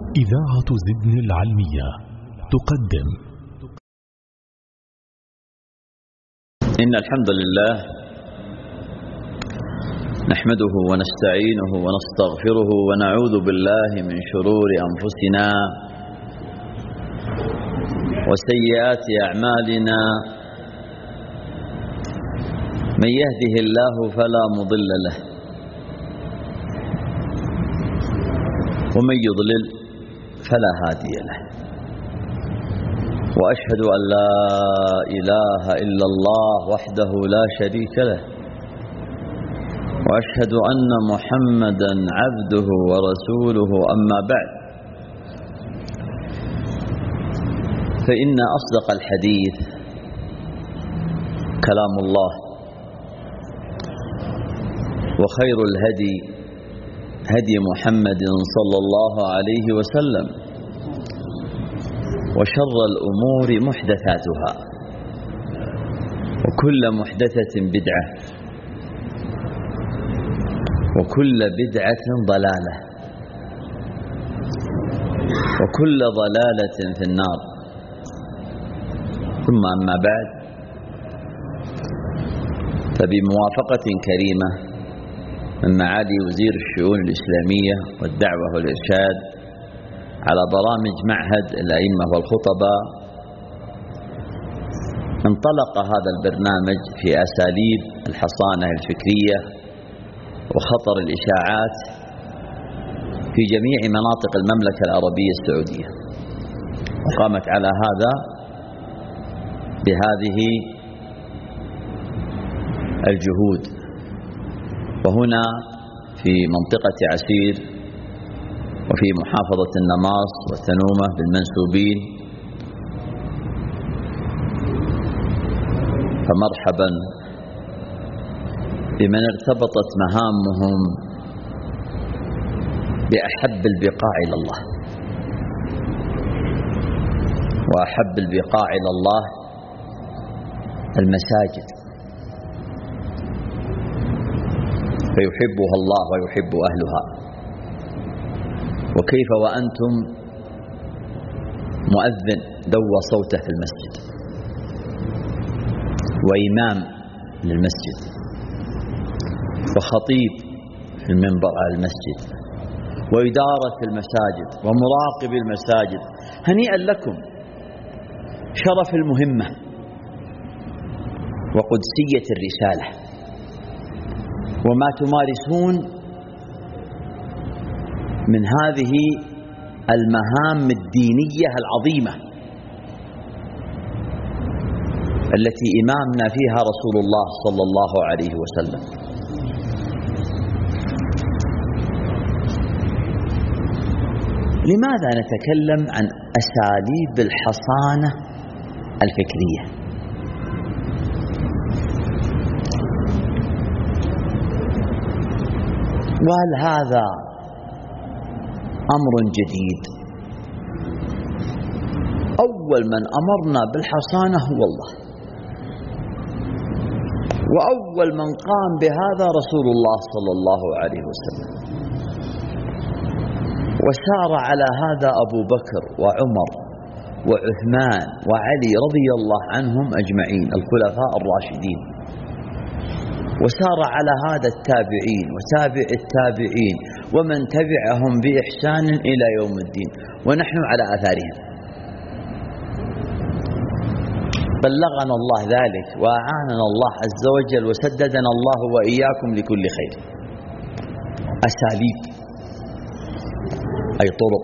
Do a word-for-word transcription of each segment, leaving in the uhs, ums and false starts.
إذاعة زدن العلمية تقدم. إن الحمد لله نحمده ونستعينه ونستغفره ونعوذ بالله من شرور أنفسنا وسيئات أعمالنا، من يهده الله فلا مضل له ومن يضلل فلا هادي له، وأشهد أن لا إله إلا الله وحده لا شريك له، وأشهد أن محمدا عبده ورسوله. أما بعد، فإن أصدق الحديث كلام الله، وخير الهدي هدي محمد صلى الله عليه وسلم، وشر الأمور محدثاتها، وكل محدثة بدعة، وكل بدعة ضلالة، وكل ضلالة في النار. ثم أما بعد، فبموافقة كريمة من معالي وزير الشؤون الإسلامية والدعوة والإرشاد على برامج معهد الأئمة والخطباء، انطلق هذا البرنامج في أساليب الحصانة الفكرية وخطر الإشاعات في جميع مناطق المملكة العربية السعودية، وقامت على هذا بهذه الجهود. وهنا في منطقة عسير وفي محافظة النماص والثنومة بالمنسوبين، فمرحبا بمن ارتبطت مهامهم بأحب البقاع إلى الله، وأحب البقاع إلى الله المساجد، فيحبها الله ويحب أهلها. وكيف وأنتم مؤذن دوى صوته في المسجد، وإمام للمسجد، وخطيب في المنبر على المسجد، وإدارة المساجد، ومراقب المساجد. هنيئا لكم، شرف المهمة وقدسية الرسالة، وما تمارسون من هذه المهام الدينية العظيمة التي إمامنا فيها رسول الله صلى الله عليه وسلم. لماذا نتكلم عن أساليب الحصانة الفكرية؟ وهل هذا أمر جديد؟ أول من أمرنا بالحصانة هو الله، وأول من قام بهذا رسول الله صلى الله عليه وسلم، وسار على هذا أبو بكر وعمر وعثمان وعلي رضي الله عنهم أجمعين الخلفاء الراشدين، وسار على هذا التابعين وتابع التابعين ومن تبعهم بإحسان إلى يوم الدين، ونحن على آثارهم. بلغنا الله ذلك وأعاننا الله عز وجل، وسددنا الله وإياكم لكل خير. أساليب أي طرق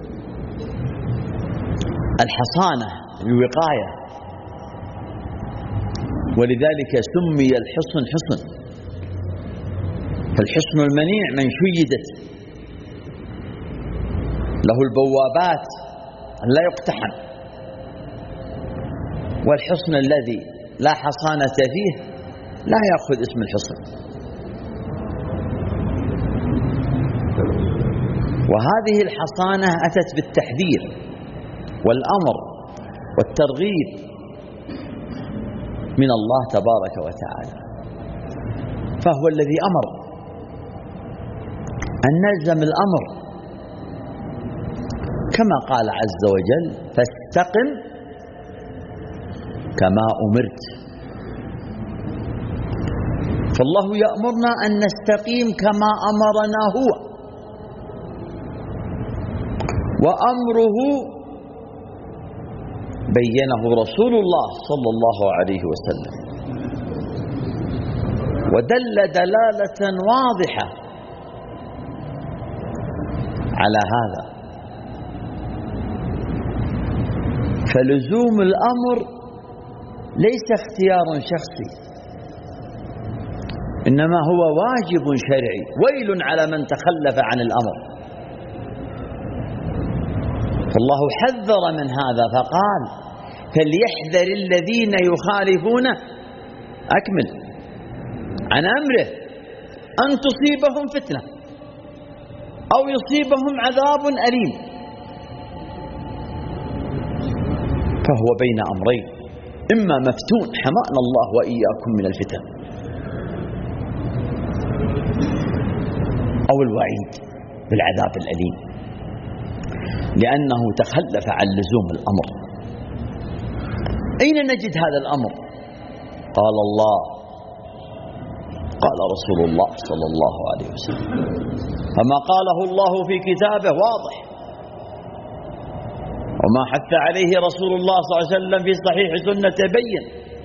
الحصانة الوقاية، ولذلك سمي الحصن حصن. فالحصن المنيع من شيدت له البوابات لا يقتحم، والحصن الذي لا حصانة فيه لا يأخذ اسم الحصن. وهذه الحصانة أتت بالتحذير والأمر والترغيب من الله تبارك وتعالى، فهو الذي أمر أن نلزم الأمر كما قال عز وجل فاستقم كما أمرت. فالله يأمرنا أن نستقيم كما أمرنا هو، وأمره بينه رسول الله صلى الله عليه وسلم ودل دلالة واضحة على هذا. فلزوم الأمر ليس اختيار شخصي، إنما هو واجب شرعي. ويل على من تخلف عن الأمر. فالله حذر من هذا فقال فليحذر الذين يخالفون أكمل عن أمره أن تصيبهم فتنة أو يصيبهم عذاب أليم. فهو بين أمرين، إما مفتون حمانا الله وإياكم من الفتن، أو الوعيد بالعذاب الأليم، لأنه تخلف عن لزوم الأمر. أين نجد هذا الأمر؟ قال الله، قال رسول الله صلى الله عليه وسلم. فما قاله الله في كتابه واضح، وما حث عليه رسول الله صلى الله عليه وسلم في صحيح سنته بين.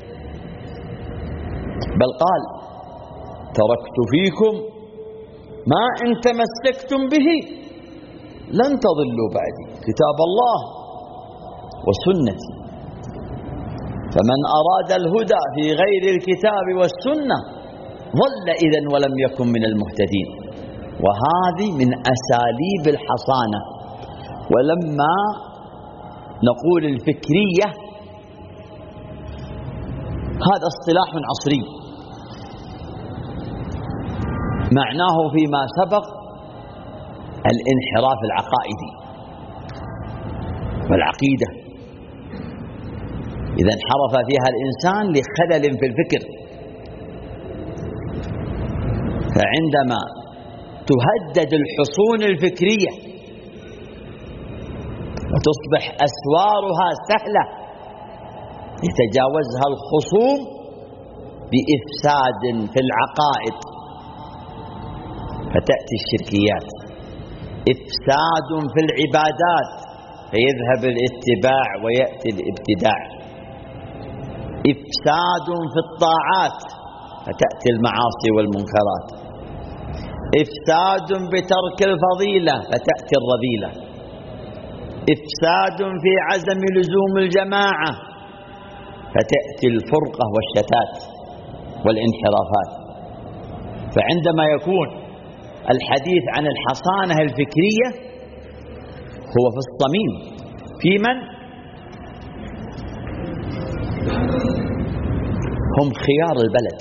بل قال تركت فيكم ما إن تمسكتم به لن تضلوا بعدي، كتاب الله وسنتي. فمن أراد الهدى في غير الكتاب والسنة ضل إذن ولم يكن من المهتدين. وهذه من أساليب الحصانة. ولما نقول الفكرية هذا اصطلاح عصري، معناه فيما سبق الانحراف العقائدي والعقيدة، إذا انحرف فيها الإنسان لخلل في الفكر. فعندما تهدد الحصون الفكرية وتصبح أسوارها سهلة يتجاوزها الخصوم بإفساد في العقائد، فتأتي الشركيات، إفساد في العبادات فيذهب الاتباع ويأتي الابتداع، إفساد في الطاعات فتأتي المعاصي والمنكرات، إفساد بترك الفضيلة فتأتي الرذيلة، إفساد في عزم لزوم الجماعة فتأتي الفرقة والشتات والانحرافات. فعندما يكون الحديث عن الحصانة الفكرية هو في الصميم في من هم خيار البلد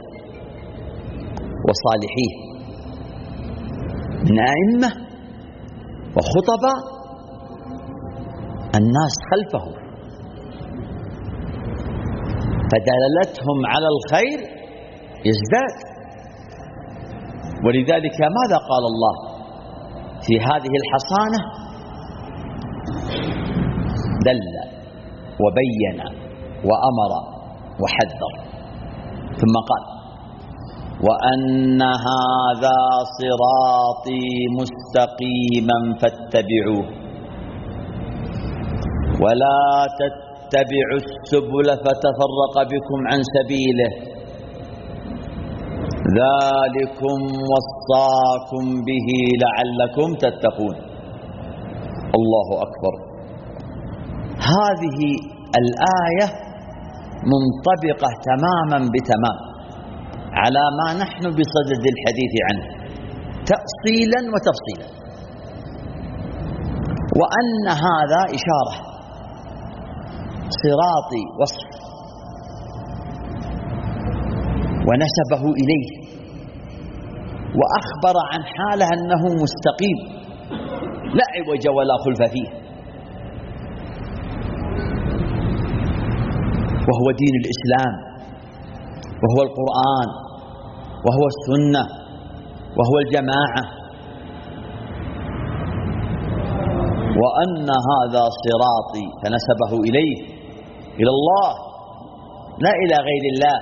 وصالحيه من أئمة وخطباء الناس خلفهم، فدلالتهم على الخير يزداد. ولذلك ماذا قال الله في هذه الحصانة؟ دل وبين وأمر وحذر، ثم قال وأن هذا صراطي مستقيما فاتبعوه ولا تتبعوا السبل فتفرق بكم عن سبيله ذلكم وصاكم به لعلكم تتقون. الله أكبر. هذه الآية منطبقة تماما بتمام على ما نحن بصدد الحديث عنه تأصيلا وتفصيلا. وأن هذا إشارة، صراطي وصف ونسبه إليه وأخبر عن حاله أنه مستقيم لا عوج ولا خلف فيه، وهو دين الإسلام وهو القرآن وهو السنة وهو الجماعة. وأن هذا صراطي، فنسبه إليه، إلى الله لا إلى غير الله.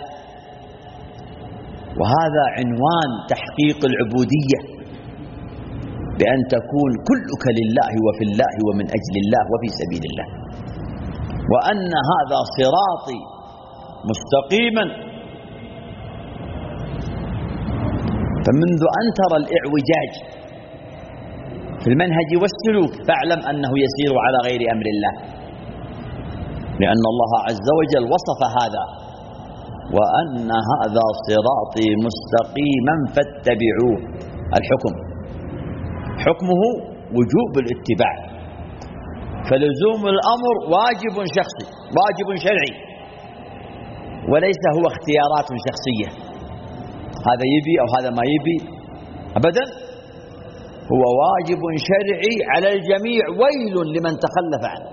وهذا عنوان تحقيق العبودية، بأن تكون كلك لله وفي الله ومن أجل الله وفي سبيل الله. وأن هذا صراطي مستقيما، فمنذ أن ترى الإعوجاج في المنهج والسلوك فاعلم أنه يسير على غير أمر الله، لأن الله عز وجل وصف هذا: وأن هذا صراطي مستقيما فاتبعوه. الحكم حكمه وجوب الاتباع، فلزوم الأمر واجب شخصي، واجب شرعي، وليس هو اختيارات شخصية، هذا يبي أو هذا ما يبي أبدا، هو واجب شرعي على الجميع، ويل لمن تخلف عنه.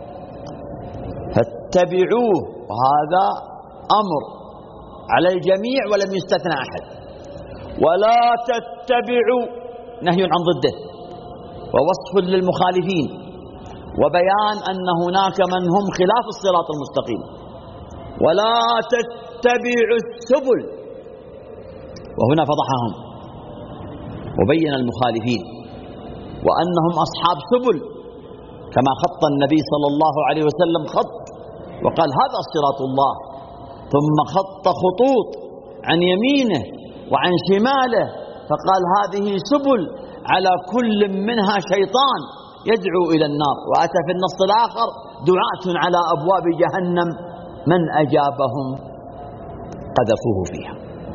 فاتبعوه، وهذا أمر على الجميع ولم يستثنى أحد. ولا تتبعوا، نهي عن ضده ووصف للمخالفين، وبيان أن هناك من هم خلاف الصراط المستقيم. ولا تتبعوا السبل، وهنا فضحهم وبين المخالفين وأنهم أصحاب سبل، كما خط النبي صلى الله عليه وسلم خط وقال هذا صراط الله، ثم خط خطوط عن يمينه وعن شماله فقال هذه سبل على كل منها شيطان يدعو إلى النار. وأتى في النص الآخر دعاة على أبواب جهنم من أجابهم قذفوه فيها.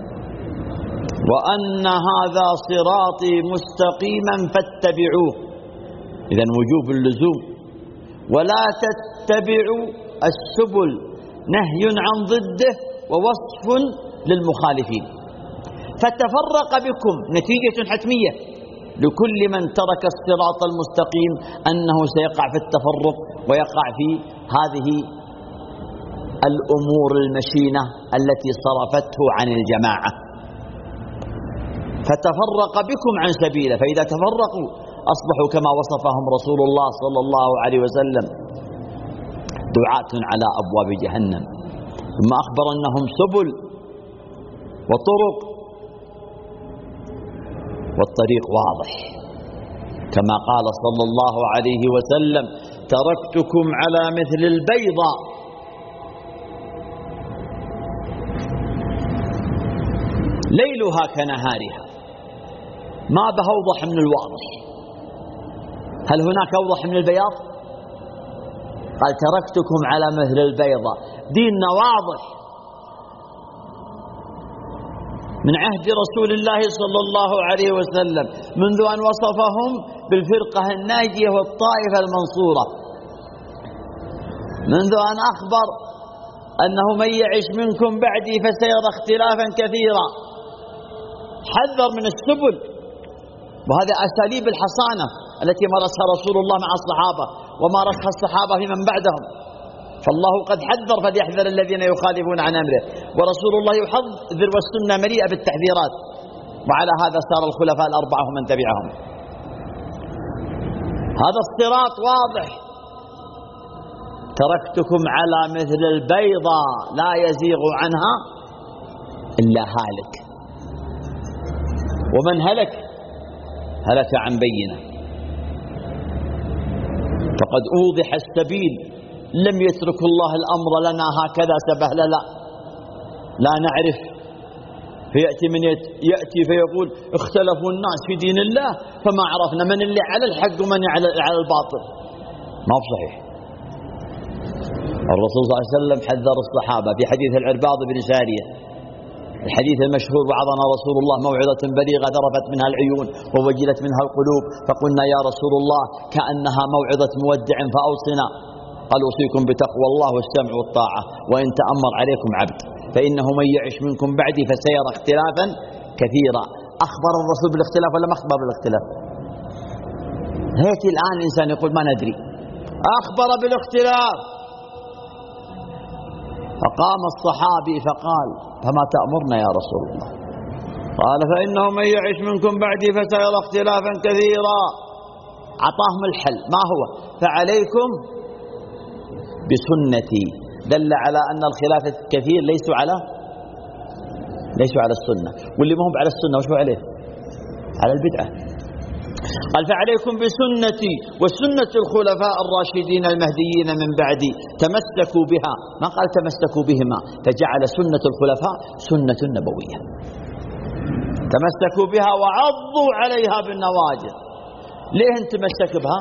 وأن هذا صراطي مستقيما فاتبعوه، إذن وجوب اللزوم. ولا تتبعوا السبل، نهي عن ضده ووصف للمخالفين. فتفرق بكم، نتيجة حتمية لكل من ترك الصراط المستقيم أنه سيقع في التفرق ويقع في هذه الأمور المشينة التي صرفته عن الجماعة. فتفرق بكم عن سبيله، فإذا تفرقوا أصبحوا كما وصفهم رسول الله صلى الله عليه وسلم دعاة على أبواب جهنم. ثم أخبر أنهم سبل وطرق، والطريق واضح كما قال صلى الله عليه وسلم تركتكم على مثل البيضة ليلها كنهارها، ما به أوضح من الواضح. هل هناك أوضح من البياض؟ قال تركتكم على مثل البيضة، ديننا واضح من عهد رسول الله صلى الله عليه وسلم، منذ أن وصفهم بالفرقة الناجية والطائفة المنصورة، منذ أن أخبر أنه من يعش منكم بعدي فسيرى اختلافا كثيرا، حذر من السبل. وهذا أساليب الحصانة التي مارسها رسول الله مع الصحابة ومارسها الصحابة في من بعدهم. فالله قد حذر فليحذر الذين يخالفون عن أمره، ورسول الله يحذر والسنة مليئة بالتحذيرات، وعلى هذا سار الخلفاء الأربعة ومن تبعهم. هذا الصراط واضح، تركتكم على مثل البيضة لا يزيغ عنها إلا هالك، ومن هلك هلك عن بينه. فقد أوضح السبيل، لم يترك الله الأمر لنا هكذا سبهللا، لا لا نعرف. فيأتي من يأتي فيقول اختلفوا الناس في دين الله فما عرفنا من اللي على الحق ومن على الباطل. ما هو صحيح. الرسول صلى الله عليه وسلم حذر الصحابة في حديث العرباض بن سارية، الحديث المشهور: وعظنا رسول الله موعظة بليغة ذرفت منها العيون ووجلت منها القلوب، فقلنا يا رسول الله كأنها موعظة مودع فأوصنا. قال أوصيكم بتقوى الله والسمع والطاعة وإن تأمر عليكم عبد، فإنه من يعش منكم بعدي فسيرى اختلافا كثيرا. أخبر الرسول بالاختلاف ولا ما أخبر بالاختلاف؟ هيك الآن الإنسان يقول ما ندري. أخبر بالاختلاف. فقام الصحابي فقال فما تأمرنا يا رسول الله؟ قال فإنه من يعش منكم بعدي فسيرى اختلافا كثيرا. أعطاهم الحل، ما هو؟ فعليكم بسنتي، دل على أن الخلافة كثير ليسوا على ليسوا على السنة، واللي ما هم على السنة وش هو عليه؟ على البدعة. قال فعليكم بسنتي وسنة الخلفاء الراشدين المهديين من بعدي تمسكوا بها، ما قال تمسكوا بهما، فجعل سنة الخلفاء سنة نبوية، تمسكوا بها وعضوا عليها بالنواجذ. ليه تمسك بها؟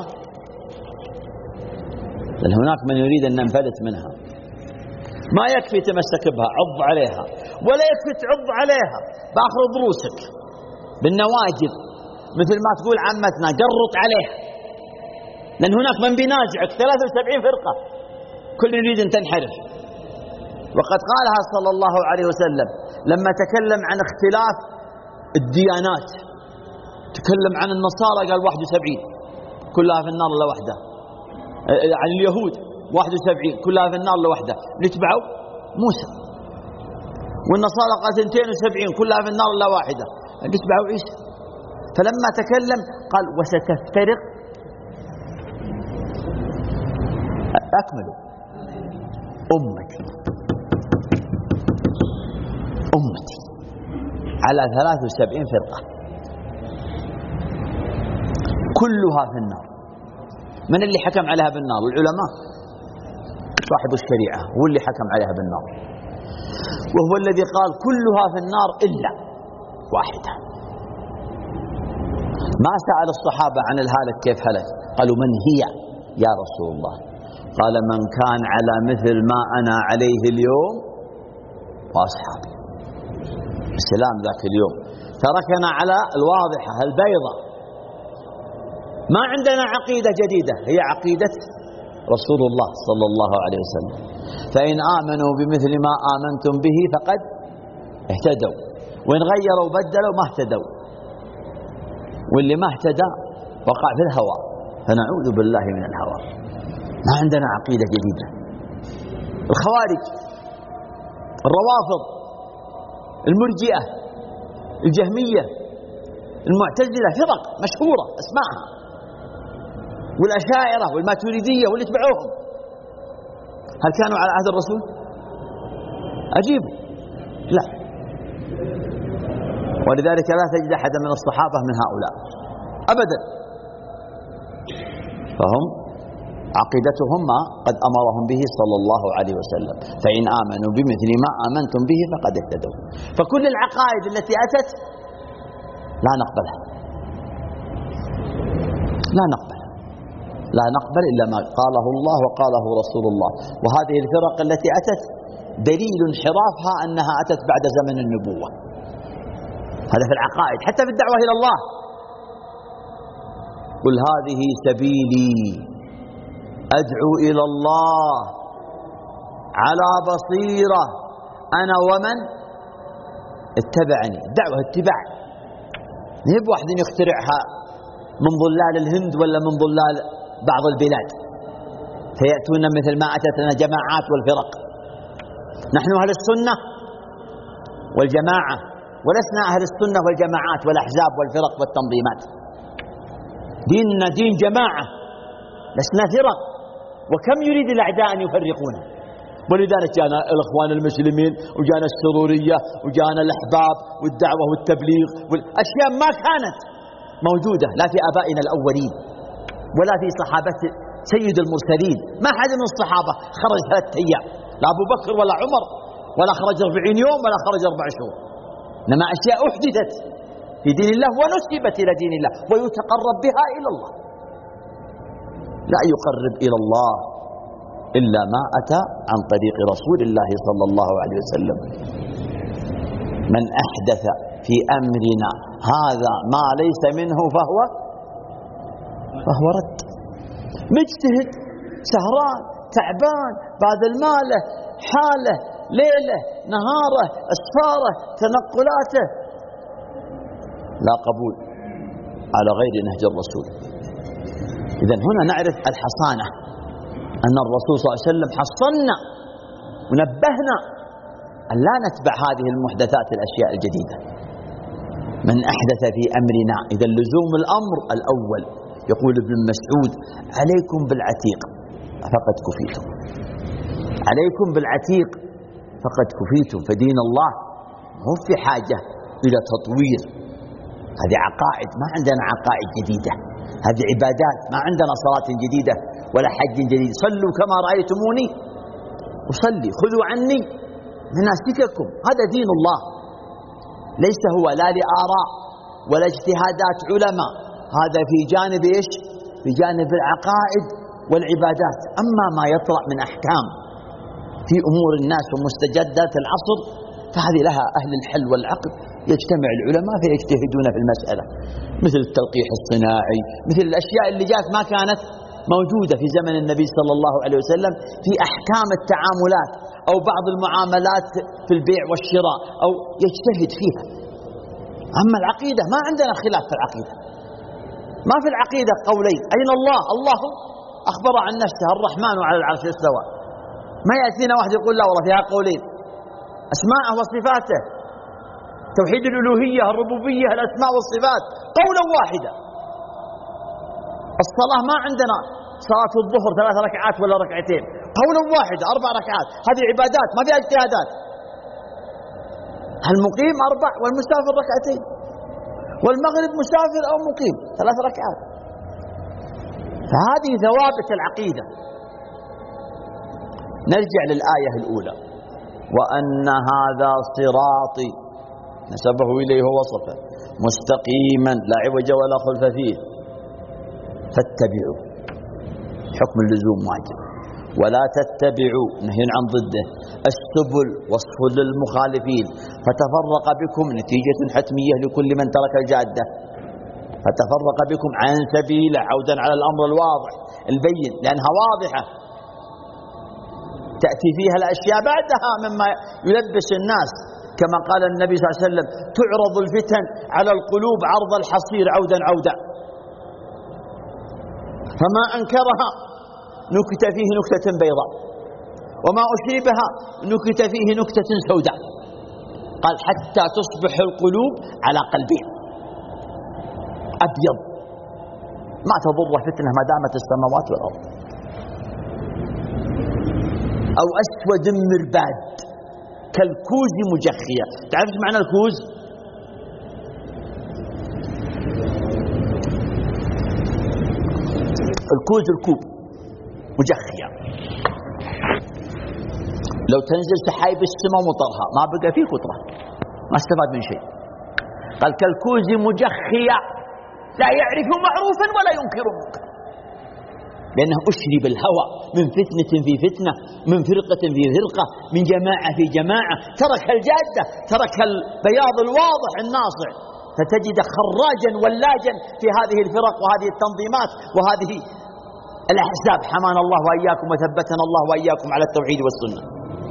لأن هناك من يريد أن ننفلت منها، ما يكفي تمسك بها، عض عليها، ولا يكفي تعض عليها بآخر ضروسك بالنواجذ، مثل ما تقول عمتنا قرط عليها، لأن هناك من بينازعك ثلاثة وسبعين فرقة كل يريد أن تنحرف. وقد قالها صلى الله عليه وسلم لما تكلم عن اختلاف الديانات، تكلم عن النصارى قال واحد وسبعين كلها في النار إلا واحدة، عن اليهود واحد وسبعين كلها في النار إلا واحدة نتبعوا موسى، والنصارى قال اثنتين وسبعين كلها في النار إلا واحدة نتبعوا عيسى. فلما تكلم قال وستفترق، أكملوا، أمتي أمتي على ثلاث وسبعين فرقة كلها في النار. من اللي حكم عليها بالنار؟ العلماء، صاحب الشريعة هو اللي حكم عليها بالنار، وهو الذي قال كلها في النار إلا واحدة. ما سأل الصحابة عن الهالك كيف هلك، قالوا من هي يا رسول الله؟ قال من كان على مثل ما أنا عليه اليوم وأصحابي. السلام ذاك اليوم تركنا على الواضحة البيضة، ما عندنا عقيدة جديدة، هي عقيدة رسول الله صلى الله عليه وسلم. فإن آمنوا بمثل ما آمنتم به فقد اهتدوا، وإن غيروا بدلوا ما اهتدوا، واللي ما اهتدى وقع في الهوى، فنعوذ بالله من الهوى. ما عندنا عقيدة جديدة. الخوارج، الروافض، المرجئة، الجهمية، المعتزلة، فرق مشهورة اسمعها، والأشاعرة والماتريدية واللي تبعوهم، هل كانوا على عهد الرسول؟ أجيب لا. ولذلك لا تجد أحدا من الصحابة من هؤلاء أبدا، فهم عقيدتهم ما قد أمرهم به صلى الله عليه وسلم، فإن آمنوا بمثل ما آمنتم به فقد اهتدوا. فكل العقائد التي أتت لا نقبلها، لا نقبلها، لا نقبل إلا ما قاله الله وقاله رسول الله. وهذه الفرق التي أتت دليل انحرافها أنها أتت بعد زمن النبوة، هذا في العقائد. حتى في الدعوة إلى الله، قل هذه سبيلي أدعو إلى الله على بصيرة أنا ومن اتبعني. دعوة اتباع، نهب واحد يخترعها من ظلال الهند ولا من ظلال بعض البلاد فيأتون مثل ما أتتنا جماعات والفرق. نحن أهل السنة والجماعة، ولسنا أهل السنة والجماعات والأحزاب والفرق والتنظيمات. ديننا دين جماعة، لسنا فرق. وكم يريد الأعداء أن يفرقونا، ولذلك جاءنا الإخوان المسلمين وجاءنا السرورية وجاءنا الأحباب والدعوة والتبليغ والأشياء ما كانت موجودة لا في آبائنا الأولين ولا في صحابة سيد المرسلين. ما حد من الصحابة خرج ثلاثة أيام، لا أبو بكر ولا عمر، ولا خرج أربعين يوم ولا خرج أربع شهور. إنما أشياء أحدثت في دين الله ونسبت إلى دين الله ويتقرب بها إلى الله. لا يقرب إلى الله إلا ما أتى عن طريق رسول الله صلى الله عليه وسلم. من أحدث في أمرنا هذا ما ليس منه فهو فهو رد. مجتهد سهران تعبان باذل ماله حاله ليله نهاره اسفاره تنقلاته، لا قبول على غير نهج الرسول. إذن هنا نعرف الحصانة، أن الرسول صلى الله عليه وسلم حصنا ونبهنا أن لا نتبع هذه المحدثات الأشياء الجديدة. من أحدث في أمرنا، إذا لزوم الأمر الأول يقول ابن مسعود: عليكم بالعتيق فقد كفيتم، عليكم بالعتيق فقد كفيتم. فدين الله مو في حاجة إلى تطوير، هذه عقائد، ما عندنا عقائد جديدة، هذه عبادات، ما عندنا صلاة جديدة ولا حج جديد. صلوا كما رأيتموني أصلي، خذوا عني مناسككم، هذا دين الله، ليس هو لا لآراء ولا اجتهادات علماء، هذا في جانب إيش؟ في جانب العقائد والعبادات. أما ما يطرأ من أحكام في أمور الناس ومستجدات العصر فهذه لها أهل الحل والعقد، يجتمع العلماء فيجتهدون في المسألة، مثل التلقيح الصناعي، مثل الأشياء اللي جاءت ما كانت موجودة في زمن النبي صلى الله عليه وسلم في أحكام التعاملات أو بعض المعاملات في البيع والشراء، أو يجتهد فيها. أما العقيدة ما عندنا خلاف في العقيدة، ما في العقيدة قولين. أين الله؟ الله أخبر عن نفسه الرحمن على العرش استوى، ما يأتينا واحد يقول لا والله فيها قولين، أسماءه وصفاته، توحيد الألوهية الربوبية الأسماء والصفات قولا واحدا. الصلاة ما عندنا صلاة الظهر ثلاث ركعات ولا ركعتين، قولا واحدا أربع ركعات، هذه عبادات ما فيها اجتهادات. المقيم أربع والمسافر ركعتين، والمغرب مسافر أو مقيم ثلاث ركعات. فهذه ثوابت العقيدة. نرجع للآية الأولى: وأن هذا صراطي، نسبه إليه ووصفه، مستقيما لا عوج ولا خلف فيه، فاتبعوا، حكم اللزوم واجب، ولا تتبعوا نهي عن ضده، السبل وصف للمخالفين، فتفرق بكم نتيجة حتمية لكل من ترك الجادة، فتفرق بكم عن سبيله، عودا على الأمر الواضح البين، لأنها واضحة تأتي فيها الأشياء بعدها مما يلبس الناس، كما قال النبي صلى الله عليه وسلم: تعرض الفتن على القلوب عرض الحصير عودا عودا، فما أنكرها نكت فيه نكتة بيضاء، وما أشربها نكت فيه نكتة سوداء. قال: حتى تصبح القلوب على قلبين أبيض، ما تضر فتنة ما دامت السماوات والأرض، أو أسود مرباد كالكوز مجخية. تعرف معنى الكوز؟ الكوز الكوب مجخية، لو تنزل سحايب السماء ومطرها ما بقى فيه قطرة، ما استفاد من شيء. قال: كالكوز مجخية لا يعرف معروفا ولا ينكر منكر، لأنه أشرب الهوى من فتنة في فتنة، من فرقة في فرقة، من جماعة في جماعة، ترك الجادة، ترك البياض الواضح الناصع، فتجد خراجا ولاجا في هذه الفرق وهذه التنظيمات وهذه الأحزاب. حمانا الله وإياكم وثبتنا الله وإياكم على التوحيد والسنة.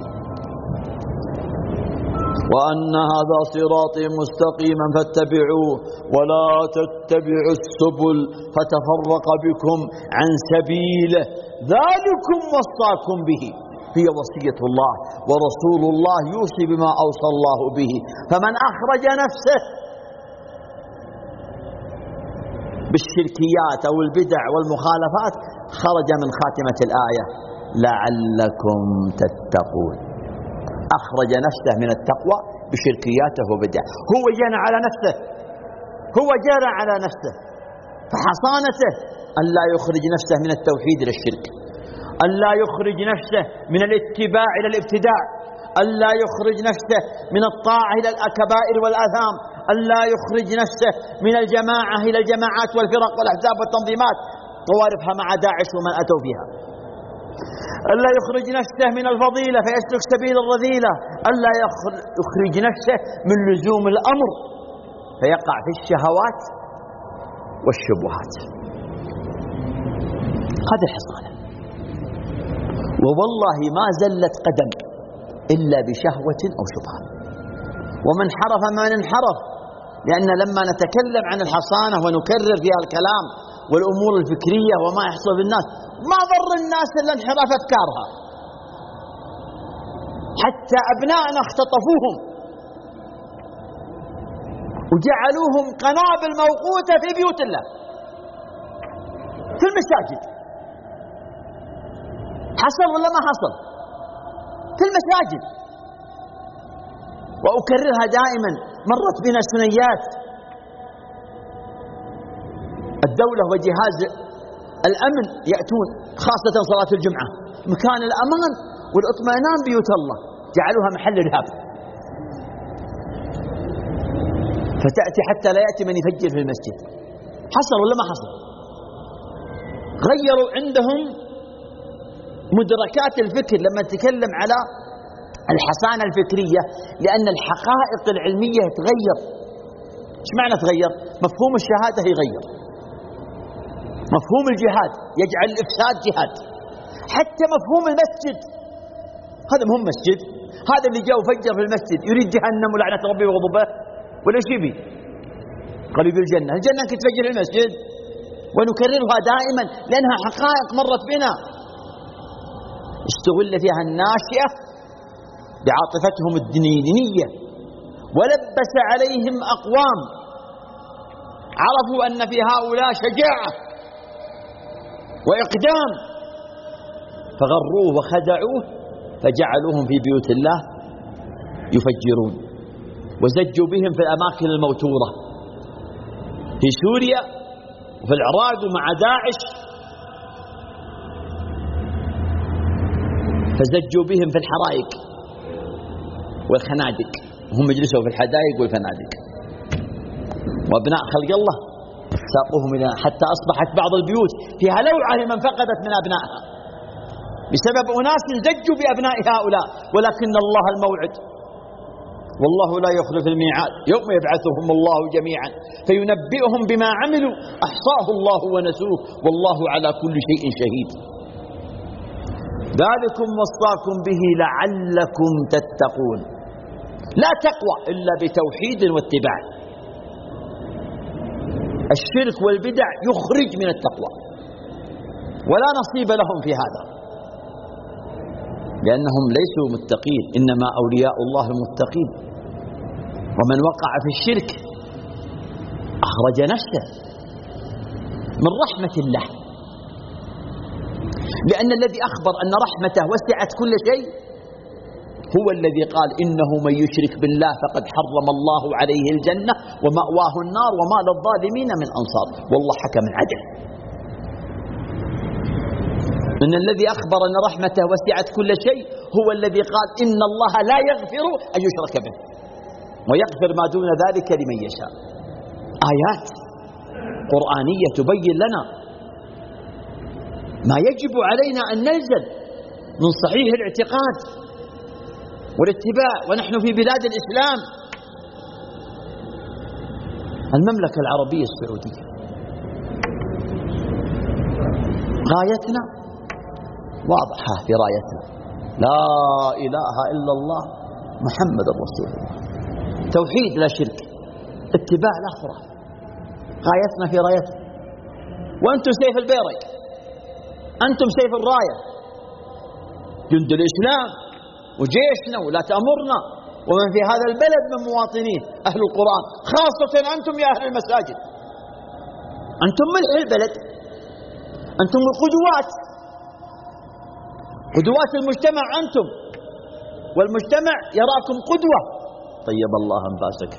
وأن هذا صراطي مستقيما فاتبعوه ولا تتبعوا السبل فتفرق بكم عن سبيله، ذلكم وصاكم به، هي وصية الله، ورسول الله يوصي بما أوصى الله به. فمن أخرج نفسه بالشركيات أو البدع والمخالفات خرج من خاتمة الآية: لعلكم تتقون. أخرج نفسه من التقوى بشركياته وبدعه، هو جنى على نفسه، هو جرى على نفسه، فحصانته أن لا يخرج نفسه من التوحيد إلى الشرك، أن لا يخرج نفسه من الاتباع إلى الابتداع، أن لا يخرج نفسه من الطاعة إلى الكبائر والآثام، أن لا يخرج نفسه من الجماعة إلى الجماعات والفرق والأحزاب والتنظيمات طوارفها مع داعش ومن أتوا فيها، ألا يخرج نفسه من الفضيلة فيسلك سبيل الرذيلة، ألا يخرج نفسه من لزوم الأمر فيقع في الشهوات والشبهات. هذا الحصانة. ووالله ما زلت قدم إلا بشهوة أو شبهة، ومن حرف ما انحرف، لأن لما نتكلم عن الحصانة ونكرر فيها الكلام والأمور الفكرية وما يحصل بالناس، ما ضر الناس إلا انحراف أفكارها، حتى أبنائنا اختطفوهم وجعلوهم قنابل موقوتة في بيوت الله، في المساجد. حصل ولا ما حصل؟ في المساجد. وأكررها دائما، مرت بنا سنيات الدولة وجهاز الأمن يأتون خاصة صلاة الجمعة، مكان الأمان والاطمئنان بيوت الله جعلوها محل إرهاب، فتأتي حتى لا يأتي من يفجر في المسجد. حصل ولا ما حصل؟ غيروا عندهم مدركات الفكر لما نتكلم على الحصانة الفكرية، لأن الحقائق العلمية تغير. ايش معنى تغير؟ مفهوم الشهادة يغير، مفهوم الجهاد يجعل الإفساد جهاد، حتى مفهوم المسجد. هذا مهم مسجد، هذا اللي جاء وفجر في المسجد يريد جهنم ولعنة ربي وغضبه ولا شيء بي قريب الجنة. الجنة كنت تفجر المسجد، ونكررها دائما لأنها حقائق مرت بنا استغل فيها الناشئة بعاطفتهم الدينية، ولبس عليهم أقوام عرفوا أن في هؤلاء شجاعة وإقدام، فغروه وخدعوه فجعلوهم في بيوت الله يفجرون، وزجوا بهم في الأماكن الموتورة في سوريا وفي العراق ومع داعش، فزجوا بهم في الحرائق والخنادق، هم يجلسوا في الحدائق والفنادق، وأبناء خلق الله ساقوهم إلى حتى أصبحت بعض البيوت فيها لوعة لمن فقدت من أبنائها بسبب أناس زجوا بأبناء هؤلاء. ولكن الله الموعد، والله لا يخلف الميعاد، يوم يبعثهم الله جميعا فينبئهم بما عملوا أحصاه الله ونسوه والله على كل شيء شهيد. ذلكم وصاكم به لعلكم تتقون. لا تقوى إلا بتوحيد واتباع. الشرك والبدع يخرج من التقوى، ولا نصيب لهم في هذا، لأنهم ليسوا متقين، إنما أولياء الله المتقين. ومن وقع في الشرك أخرج نفسه من رحمة الله، لأن الذي أخبر أن رحمته وسعت كل شيء هو الذي قال إنه من يشرك بالله فقد حرم الله عليه الجنة ومأواه النار وما للظالمين من أنصار، والله حكم عدل. إن الذي أخبر أن رحمته وسعت كل شيء هو الذي قال إن الله لا يغفر أن يشرك به ويغفر ما دون ذلك لمن يشاء. آيات قرآنية تبين لنا ما يجب علينا أن نلزم من صحيح الاعتقاد والاتباع، ونحن في بلاد الإسلام. المملكة العربية السعودية غايتنا واضحة في رايتنا، لا إله إلا الله محمد رسول الله، توحيد لا شرك، اتباع لا خرافة، غايتنا في رايتنا. وأنتم سيف البيرق، أنتم سيف الراية، جند الإسلام وجيشنا ولا تأمرنا ومن في هذا البلد من مواطنين أهل القرآن، خاصة أنتم يا أهل المساجد، أنتم ملح البلد، أنتم القدوات، قدوات المجتمع أنتم، والمجتمع يراكم قدوة. طيب الله أنفاسك.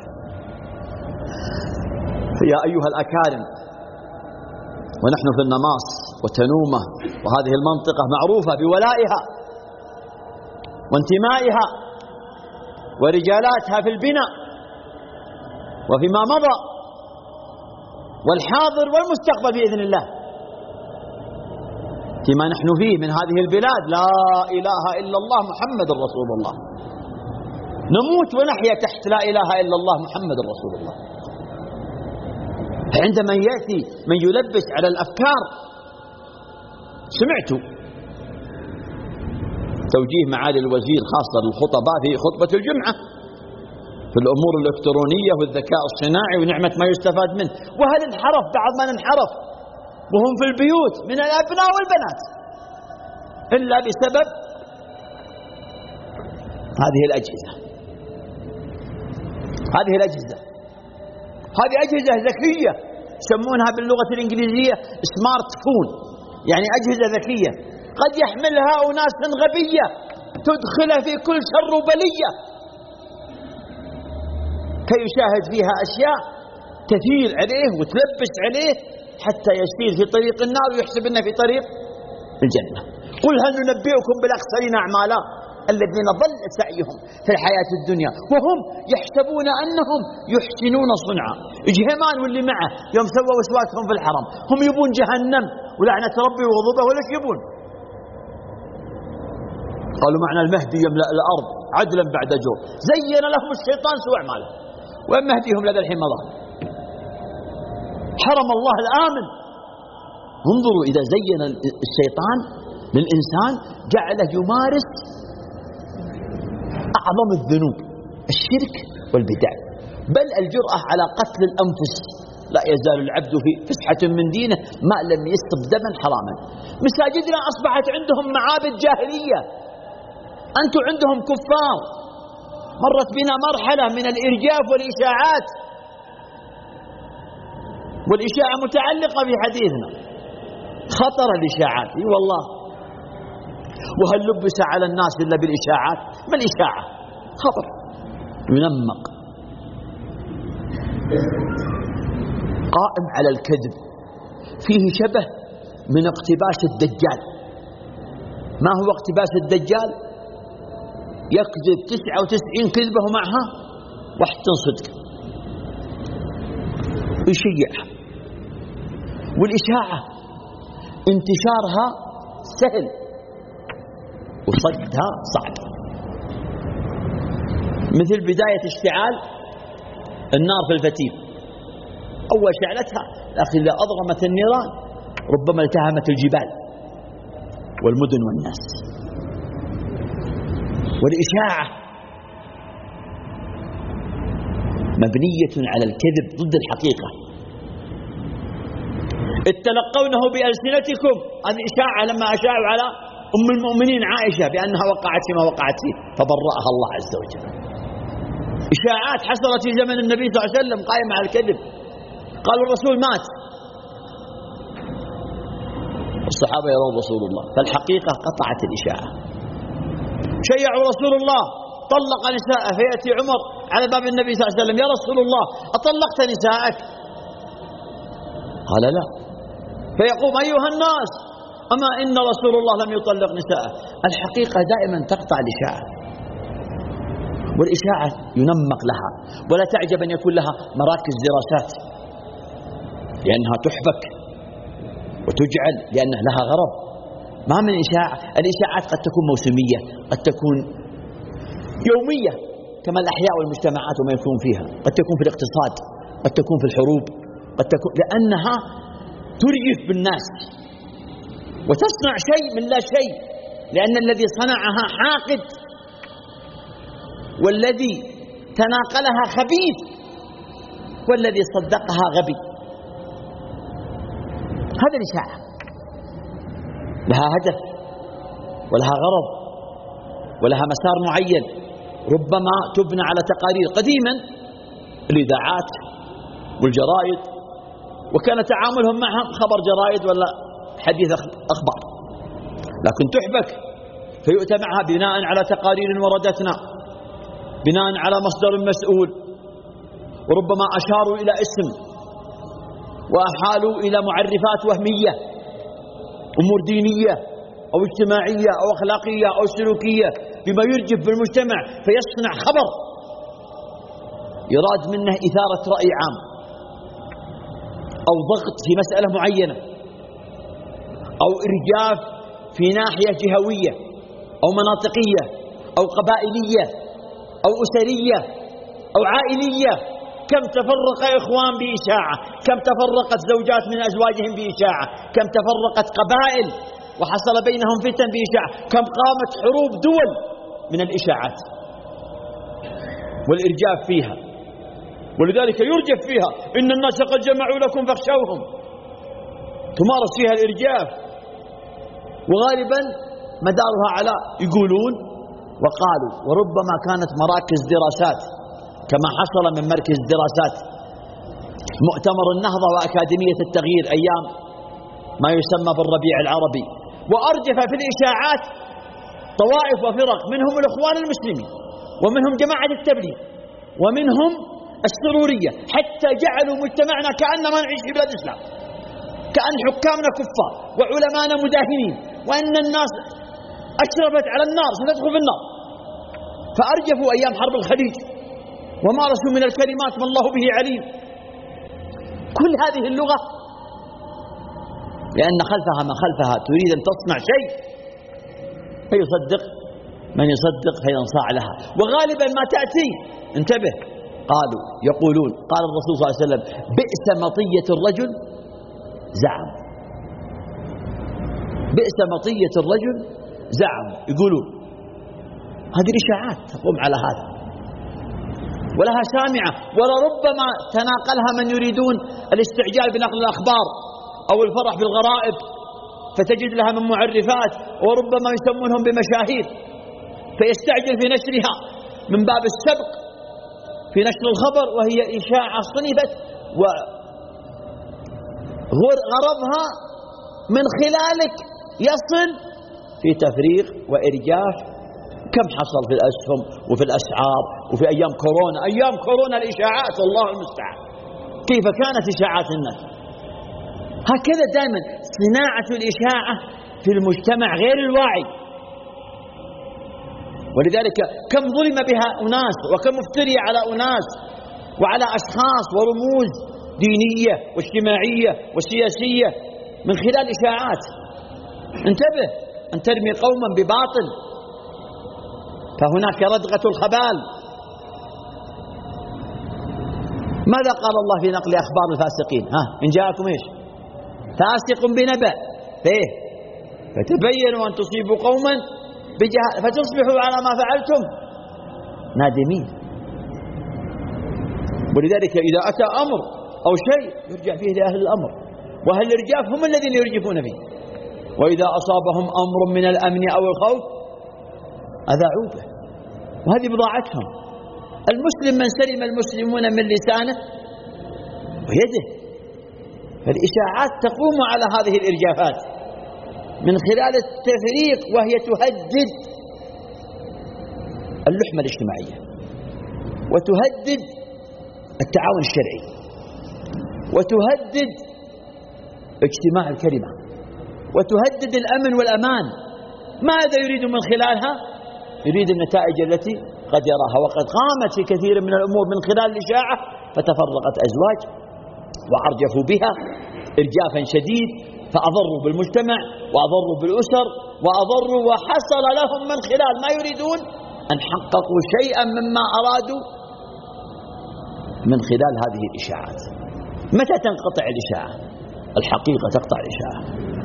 يا أيها الأكارم، ونحن في النماص وتنومة، وهذه المنطقة معروفة بولائها وانتمائها ورجالاتها في البناء وفيما مضى والحاضر والمستقبل بإذن الله، فيما نحن فيه من هذه البلاد لا إله إلا الله محمد رسول الله، نموت ونحيا تحت لا إله إلا الله محمد رسول الله. عندما يأتي من يلبس على الأفكار، سمعت توجيه معالي الوزير خاصة للخطباء في خطبة الجمعة في الأمور الإلكترونية والذكاء الصناعي ونعمة ما يستفاد منه، وهل انحرف بعض من انحرف وهم في البيوت من الأبناء والبنات إلا بسبب هذه الأجهزة. هذه الأجهزة هذه أجهزة ذكية يسمونها باللغة الإنجليزية سمارت فون، يعني أجهزة ذكية قد يحملها أناس غبية تدخله في كل شر وبلية، كي يشاهد فيها أشياء تثير عليه وتلبس عليه حتى يسير في طريق النار ويحسب أنه في طريق الجنة. قل هل ننبئكم بالأخسرين أعمالا الذين ضل سعيهم في الحياة الدنيا وهم يحسبون أنهم يحسنون صنعا. إجهمان واللي معه يوم سووا وسواسهم في الحرم هم يبون جهنم ولعنة ربي وغضبه، ولا يبون؟ قالوا معنا المهدي يملأ الأرض عدلا بعد جور، زين لهم الشيطان سوء أعماله، وين مهديهم لدى الحين مضى؟ حرم الله الآمن. انظروا إذا زين الشيطان للإنسان جعله يمارس أعظم الذنوب، الشرك والبدع، بل الجرأة على قتل الأنفس. لا يزال العبد في فسحة من دينه ما لم يسقط دما حراما. مساجدنا أصبحت عندهم معابد جاهلية، أنتم عندهم كفار. مرت بنا مرحلة من الإرجاف والإشاعات، والإشاعة متعلقة في حديثنا، خطر الإشاعات. اي والله، وهل لبس على الناس إلا بالإشاعات؟ ما الإشاعة؟ خبر ينمق قائم على الكذب، فيه شبه من اقتباس الدجال. ما هو اقتباس الدجال؟ يكذب تسعة وتسعين كذبة ومعها واحدة صدق، يشيعها. والإشاعة انتشارها سهل وصدها صعب، مثل بداية اشتعال النار في الفتيل، أول شعلتها لكن إذا أضغمت النيران ربما التهمت الجبال والمدن والناس. والإشاعة مبنية على الكذب ضد الحقيقة. اتلقونه بألسنتكم، هذه إشاعة لما أشاعوا على أم المؤمنين عائشة بأنها وقعت فيما وقعت فيه فبرأها الله عز وجل. إشاعات حصلت في زمن النبي صلى الله عليه وسلم قائمة على الكذب، قالوا الرسول مات، الصحابة يرون رسول الله، فالحقيقة قطعت الإشاعة. شيعوا رسول الله طلق نساءه، فيأتي عمر على باب النبي صلى الله عليه وسلم: يا رسول الله أطلقت نساءك؟ قال لا. فيقوم: أيها الناس أما إن رسول الله لم يطلق نساءه. الحقيقة دائما تقطع الإشاعة، والإشاعة ينمق لها، ولا تعجب أن يكون لها مراكز دراسات لأنها تحبك وتجعل لأنها لها غرض. ما من إشاعة، الإشاعات قد تكون موسمية، قد تكون يومية كما الأحياء والمجتمعات وما يكون فيها، قد تكون في الاقتصاد، قد تكون في الحروب، قد تكون لأنها ترجف بالناس وتصنع شيء من لا شيء، لأن الذي صنعها حاقد والذي تناقلها خبيث والذي صدقها غبي. هذا الإشاعة لها هدف ولها غرض ولها مسار معين، ربما تبنى على تقارير. قديما الإذاعات والجرائد وكان تعاملهم معها خبر جرائد ولا حديث أخبار، لكن تحبك فيؤتى معها بناء على تقارير وردتنا، بناء على مصدر مسؤول، وربما أشاروا إلى اسم وأحالوا إلى معرفات وهمية، أمور دينية أو اجتماعية أو أخلاقية أو سلوكية بما يرجف بالمجتمع، فيصنع خبر يراد منه إثارة رأي عام أو ضغط في مسألة معينة أو إرجاف في ناحية جهوية أو مناطقية أو قبائلية أو أسرية أو عائلية. كم تفرق إخوان بإشاعة، كم تفرقت زوجات من أزواجهم بإشاعة، كم تفرقت قبائل وحصل بينهم فتن بإشاعة، كم قامت حروب دول من الإشاعات والإرجاف فيها. ولذلك يرجف فيها: إن الناس قد جمعوا لكم فاخشوهم، تمارس فيها الإرجاف، وغالبا مدارها على يقولون وقالوا. وربما كانت مراكز دراسات كما حصل من مركز دراسات مؤتمر النهضة وأكاديمية التغيير أيام ما يسمى بالربيع العربي، وأرجف في الإشاعات طوائف وفرق، منهم الإخوان المسلمين، ومنهم جماعة التبليغ، ومنهم السرورية، حتى جعلوا مجتمعنا كأنما نعيش في بلاد الإسلام، كأن حكامنا كفار وعلمانا مداهنين، وأن الناس أشرفت على النار ستدخل في النار. فأرجفوا أيام حرب الخليج ومارسوا من الكلمات ما الله به عليم. كل هذه اللغة لأن خلفها ما خلفها تريد أن تصنع شيء، فيصدق من يصدق فينصاع لها. وغالبا ما تأتي، انتبه، قالوا يقولون قال الرسول صلى الله عليه وسلم بئس مطية الرجل زعم، بئس مطية الرجل زعم، يقولون هذه الإشاعات تقوم على هذا ولها سامعة، ولربما تناقلها من يريدون الاستعجال بنقل الأخبار أو الفرح بالغرائب، فتجد لها من معرفات، وربما يسمونهم بمشاهير، فيستعجل في نشرها من باب السبق في نشر الخبر، وهي إشاعة صنفت وغرضها من خلالك يصل في تفريق وإرجاف. كم حصل في الأسهم وفي الأسعار وفي أيام كورونا، أيام كورونا الإشاعات الله المستعان كيف كانت إشاعات الناس. هكذا دائما صناعة الإشاعة في المجتمع غير الواعي. ولذلك كم ظلم بها أناس، وكم افتري على أناس وعلى أشخاص ورموز دينية واجتماعية وسياسية من خلال إشاعات. انتبه أن ترمي قوما بباطل فهناك ردغة الخبال. ماذا قال الله في نقل أخبار الفاسقين؟ ها إن جاءكم إيش فاسق بنبأ فيه فتبينوا أن تصيبوا قوما بجهل فتصبحوا على ما فعلتم نادمين. ولذلك إذا أتى أمر أو شيء يرجع فيه لأهل الأمر، وأهل الإرجاف هم الذين يرجفون فيه. وإذا أصابهم أمر من الأمن أو الخوف أذاعوا به، وهذه بضاعتهم. المسلم من سلم المسلمون من لسانه ويده. فالإشاعات تقوم على هذه الإرجافات من خلال التفريق، وهي تهدد اللحمة الاجتماعية، وتهدد التعاون الشرعي، وتهدد اجتماع الكلمة، وتهدد الأمن والأمان. ماذا يريد من خلالها؟ يريد النتائج التي قد يراها. وقد قامت في كثير من الأمور من خلال الإشاعة، فتفرقت أزواج وأرجفوا بها إرجافا شديد، فأضروا بالمجتمع وأضروا بالأسر وأضروا، وحصل لهم من خلال ما يريدون أن حققوا شيئا مما أرادوا من خلال هذه الإشاعات. متى تنقطع الإشاعة؟ الحقيقة تقطع الإشاعة،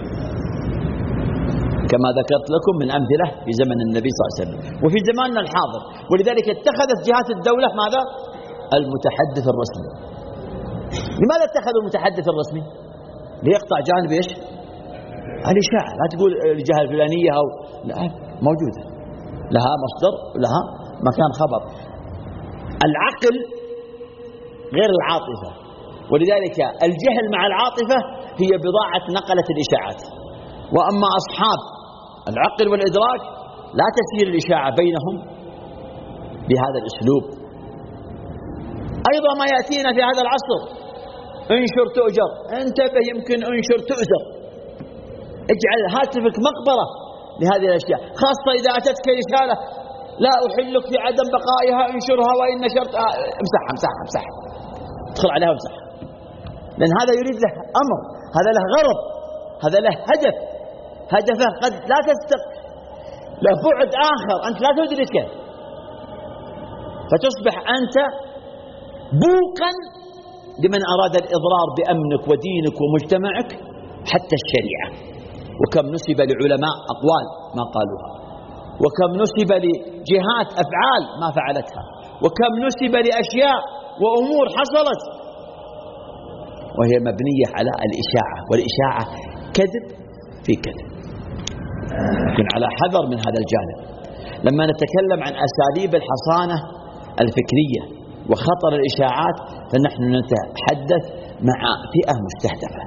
كما ذكرت لكم من أمثلة في زمن النبي صلى الله عليه وسلم وفي زماننا الحاضر. ولذلك اتخذت جهات الدولة ماذا؟ المتحدث الرسمي. لماذا اتخذوا المتحدث الرسمي؟ ليقطع جانب ايش؟ الإشاعة. لا تقول الجهة الفلانية أو لا، موجودة لها مصدر لها مكان خبر. العقل غير العاطفة، ولذلك الجهل مع العاطفة هي بضاعة نقلة الإشاعات. وأما أصحاب العقل والإدراك لا تسير الإشاعة بينهم بهذا الأسلوب. أيضا ما يأتينا في هذا العصر انشر تؤجر، انتبه يمكن انشر تؤجر. اجعل هاتفك مقبرة لهذه الأشياء، خاصة إذا أتتك رسالة لا أحلك في عدم بقائها انشرها وإن نشرت امسحها امسحها امسحها ادخل عليها وامسحها. لأن هذا يريد له أمر، هذا له غرض، هذا له هدف، هدفه قد لا تستق له بعد آخر أنت لا تدركه، فتصبح أنت بوقا لمن أراد الإضرار بأمنك ودينك ومجتمعك حتى الشريعة. وكم نسب لعلماء أقوال ما قالوها، وكم نسب لجهات أفعال ما فعلتها، وكم نسب لأشياء وأمور حصلت وهي مبنية على الإشاعة. والإشاعة كذب في كذب. لكن على حذر من هذا الجانب. لما نتكلم عن أساليب الحصانة الفكرية وخطر الإشاعات، فنحن نتحدث مع فئة مستهدفة.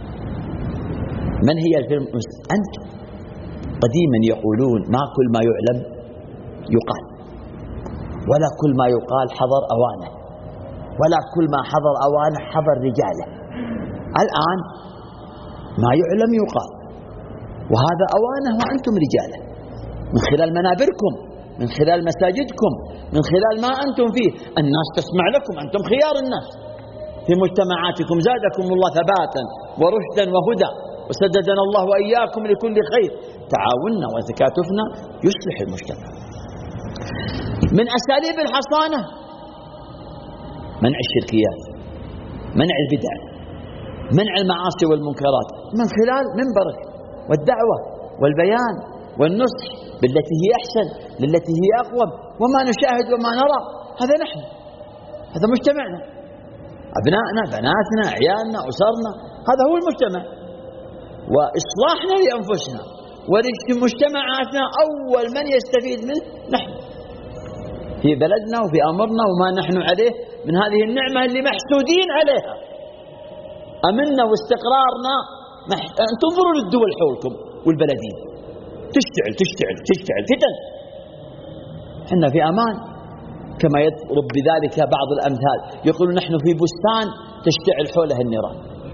من هي الفئة المستهدفة؟ أنتم. قديما يقولون ما كل ما يعلم يقال، ولا كل ما يقال حضر أوانه، ولا كل ما حضر أوانه حضر رجاله. الآن ما يعلم يقال، وهذا أوانه وأنتم رجاله، من خلال منابركم، من خلال مساجدكم، من خلال ما أنتم فيه. الناس تسمع لكم، أنتم خيار الناس في مجتمعاتكم. زادكم الله ثباتا ورشدا وهدى، وسددنا الله وإياكم لكل خير. تعاوننا وتكاتفنا يصلح المجتمع. من أساليب الحصانة منع الشركيات، منع البدع، منع المعاصي والمنكرات، من خلال منبرك والدعوة والبيان والنصح بالتي هي أحسن، للتي هي أقوم. وما نشاهد وما نرى هذا نحن، هذا مجتمعنا، أبنائنا، بناتنا، عيالنا، أسرنا، هذا هو المجتمع. وإصلاحنا لأنفسنا ولمجتمعاتنا أول من يستفيد منه نحن في بلدنا وفي أمرنا وما نحن عليه من هذه النعمة اللي محسودين عليها. أمننا واستقرارنا مح... تنظروا للدول حولكم والبلدين تشتعل تشتعل تشتعل فتن، حنا في أمان. كما يضرب بذلك بعض الأمثال، يقول نحن في بستان تشتعل حولها النيران،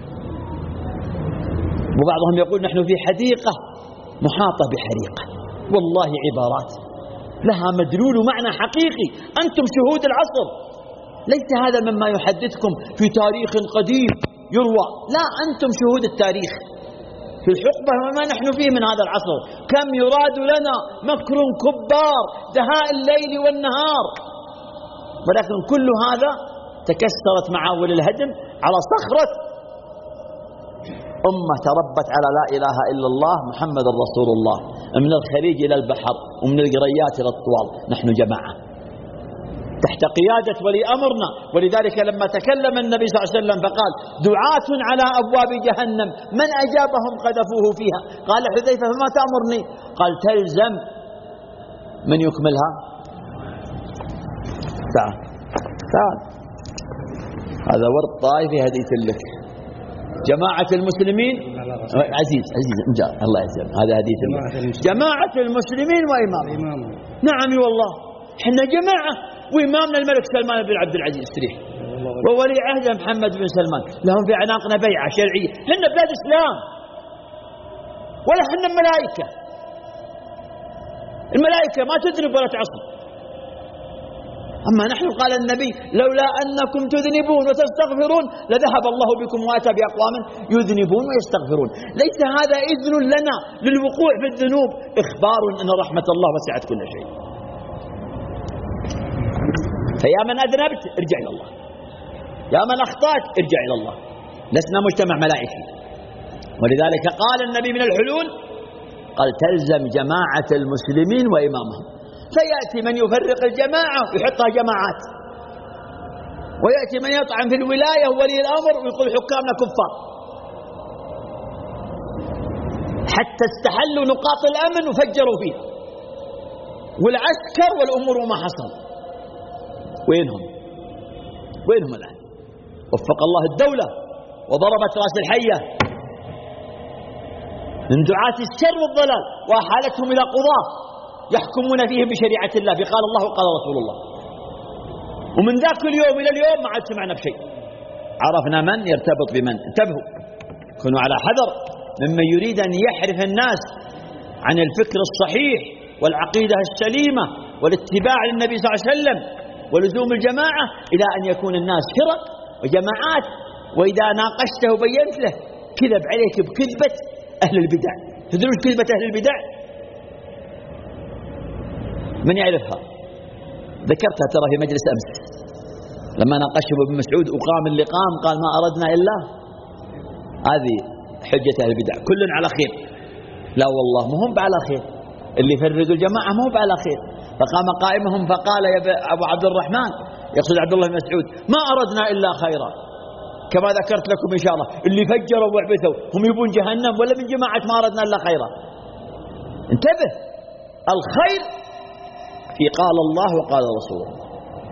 وبعضهم يقول نحن في حديقة محاطة بحريقة. والله عبارات لها مدلول ومعنى حقيقي. أنتم شهود العصر، ليس هذا مما يحدثكم في تاريخ قديم يروى، لا، أنتم شهود التاريخ في الحقبة وما نحن فيه من هذا العصر. كم يراد لنا مكر كبار دهاء الليل والنهار، ولكن كل هذا تكسرت معاول الهدم على صخرة أمة تربت على لا إله إلا الله محمد رسول الله، من الخليج إلى البحر ومن القريات إلى الطوال. نحن جماعة تحت قيادة ولي أمرنا. ولذلك لما تكلم النبي صلى الله عليه وسلم فقال دعاة على أبواب جهنم من أجابهم قذفوه فيها. قال حذيفة فما تأمرني؟ قال تلزم من يكملها. تعال تعال، هذا ورد طائفي هديت لك. جماعة المسلمين عزيز عزيز مجال الله يسلم، هذا هديت لك. جماعة المسلمين وإمام. نعم والله احنا جماعة، وإمامنا الملك سلمان بن عبد العزيز استريح، وولي عهده محمد بن سلمان، لهم في عناقنا بيعة شرعية. هن بلاد إسلام ولا هن ملائكة. الملائكة ما تذنب ولا تعصي، أما نحن قال النبي لولا أنكم تذنبون وتستغفرون لذهب الله بكم وأتى بأقوام يذنبون ويستغفرون. ليس هذا إذن لنا للوقوع في الذنوب، إخبار أن رحمة الله وسعت كل شيء. فيا من أذنبت ارجع إلى الله، يا من أخطأت ارجع إلى الله. لسنا مجتمع ملائكي. ولذلك قال النبي من الحلول قال تلزم جماعة المسلمين وإمامهم. فيأتي من يفرق الجماعة ويحطها جماعات، ويأتي من يطعن في الولاية وولي الأمر ويقول حكامنا كفار، حتى استحلوا نقاط الأمن وفجروا فيها، والعسكر والأمور وما حصل. وينهم وينهم الآن؟ وفق الله الدولة وضربت رأس الحية من دعاة الشر والضلال وأحالتهم إلى قضاة يحكمون فيهم بشريعة الله بقال الله وقال رسول الله. ومن ذاك اليوم إلى اليوم ما عاد سمعنا بشيء. عرفنا من يرتبط بمن. انتبهوا، كونوا على حذر ممن يريد أن يحرف الناس عن الفكر الصحيح والعقيدة السليمة والاتباع للنبي صلى الله عليه وسلم ولزوم الجماعة إلى أن يكون الناس فرق وجماعات، وإذا ناقشته وبينت له كذب عليك بكذبة أهل البدع. تدرون كذبة أهل البدع؟ من يعرفها؟ ذكرتها ترى في مجلس أمس لما ناقشه ابن مسعود وقام اللي قام قال ما أردنا إلا هذه حجة أهل البدع، كل على خير. لا والله ما هم على خير، اللي يفرقوا الجماعة ما هم على خير. فقام قائمهم فقال يا أبو عبد الرحمن، يقصد عبد الله بن مسعود، ما أردنا إلا خيرا، كما ذكرت لكم إن شاء الله. اللي فجروا وعبثوا هم يبون جهنم، ولا من جماعة ما أردنا إلا خيرا. انتبه، الخير في قال الله وقال رسوله.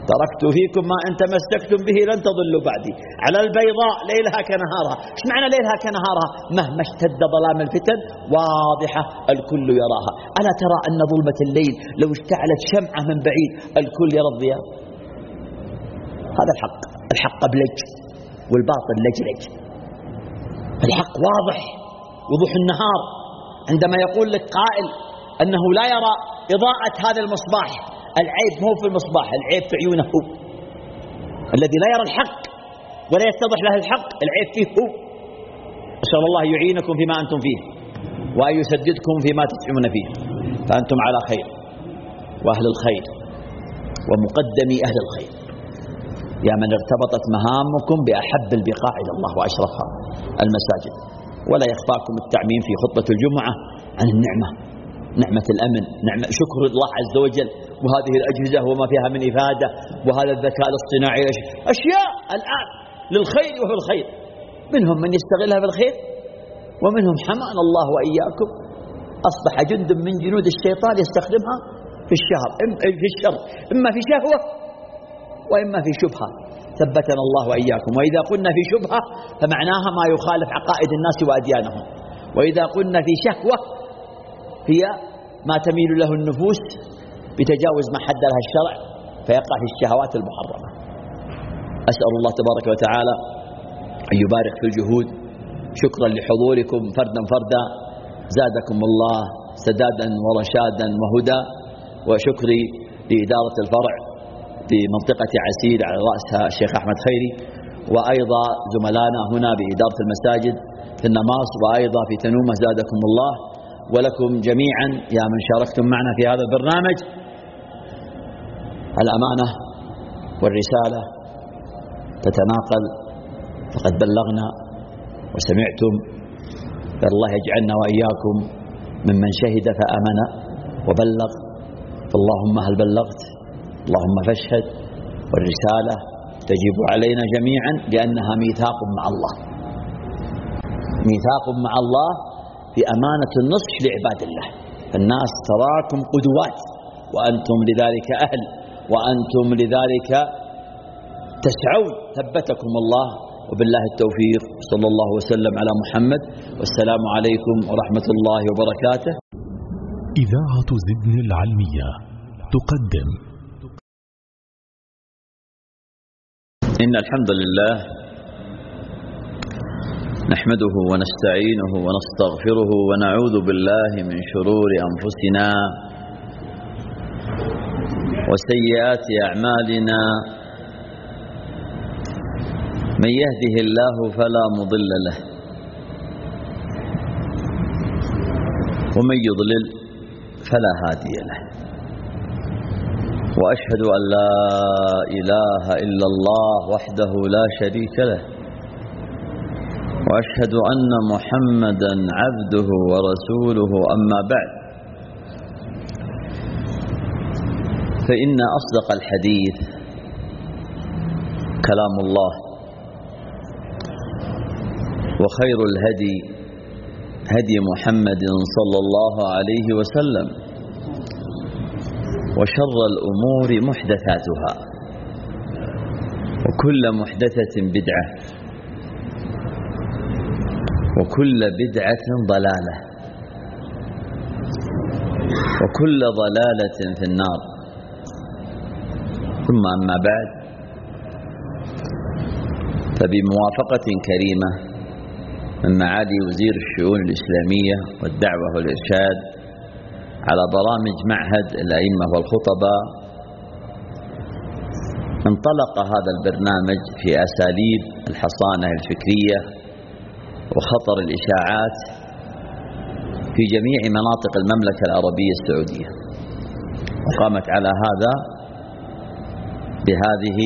تركت فيكم ما إن تمسكتم به لن تضلوا بعدي على البيضاء ليلها كنهارها. إيش معنى ليلها كنهارها؟ مهما اشتد ظلام الفتن واضحة الكل يراها. ألا ترى أن ظلمة الليل لو اشتعلت شمعة من بعيد الكل يرى الضياء؟ هذا الحق. الحق أبلج والباطل لجلج. الحق واضح وضوح النهار. عندما يقول لك قائل أنه لا يرى إضاءة هذا المصباح، العيب مو في المصباح، العيب في عيونه هو. الذي لا يرى الحق ولا يتضح له الحق العيب فيه هو. أسأل الله يعينكم فيما أنتم فيه وأن يسددكم فيما تسعون فيه، فأنتم على خير وأهل الخير ومقدمي أهل الخير، يا من ارتبطت مهامكم بأحب البقاع إلى الله وأشرفها المساجد. ولا يخفاكم التعميم في خطبة الجمعة عن النعمة، نعمة الأمن، نعمة شكر الله عز وجل، وهذه الأجهزة وما فيها من إفادة، وهذا الذكاء الاصطناعي، أشياء الآن للخير وفي الخير. منهم من يستغلها في الخير ومنهم حمانا الله وإياكم أصبح جند من جنود الشيطان يستخدمها في الشهر في الشر، إما في شهوة وإما في شبهة، ثبتنا الله وإياكم. وإذا قلنا في شبهة فمعناها ما يخالف عقائد الناس وأديانهم، وإذا قلنا في شهوة هي ما تميل له النفوس بتجاوز ما حد لها الشرع فيقع في الشهوات المحرمة. أسأل الله تبارك وتعالى أن يبارك في الجهود. شكرا لحضوركم فردا فردا، زادكم الله سدادا ورشادا وهدى. وشكري لإدارة الفرع في منطقة عسير على رأسها الشيخ أحمد خيري، وأيضا زملائنا هنا بإدارة المساجد في النماص وأيضا في تنومة، زادكم الله. ولكم جميعا يا من شاركتم معنا في هذا البرنامج الأمانة والرسالة تتناقل، فقد بلغنا وسمعتم، فالله يجعلنا وإياكم ممن شهد فآمن وبلغ. فاللهم هل بلغت؟ اللهم فاشهد. والرسالة تجب علينا جميعا لأنها ميثاق مع الله، ميثاق مع الله في أمانة النصح لعباد الله. الناس تراكم قدوات وأنتم لذلك أهل وأنتم لذلك تسعون، ثبتكم الله وبالله التوفيق. صلى الله وسلم على محمد، والسلام عليكم ورحمة الله وبركاته. إذاعة زدن العلمية تقدم. إن الحمد لله نحمده ونستعينه ونستغفره ونعوذ بالله من شرور أنفسنا وسيئات أعمالنا. من يهده الله فلا مضل له ومن يضلل فلا هادي له. وأشهد أن لا إله إلا الله وحده لا شريك له، وأشهد أن محمدا عبده ورسوله. أما بعد، فإن أصدق الحديث كلام الله، وخير الهدي هدي محمد صلى الله عليه وسلم، وشر الأمور محدثاتها، وكل محدثة بدعة، وكل بدعة ضلالة، وكل ضلالة في النار. ثم أما بعد، فبموافقة كريمة من معالي وزير الشؤون الإسلامية والدعوة والإرشاد على برامج معهد الأئمة والخطباء، انطلق هذا البرنامج في أساليب الحصانة الفكرية وخطر الإشاعات في جميع مناطق المملكة العربية السعودية، وقامت على هذا بهذه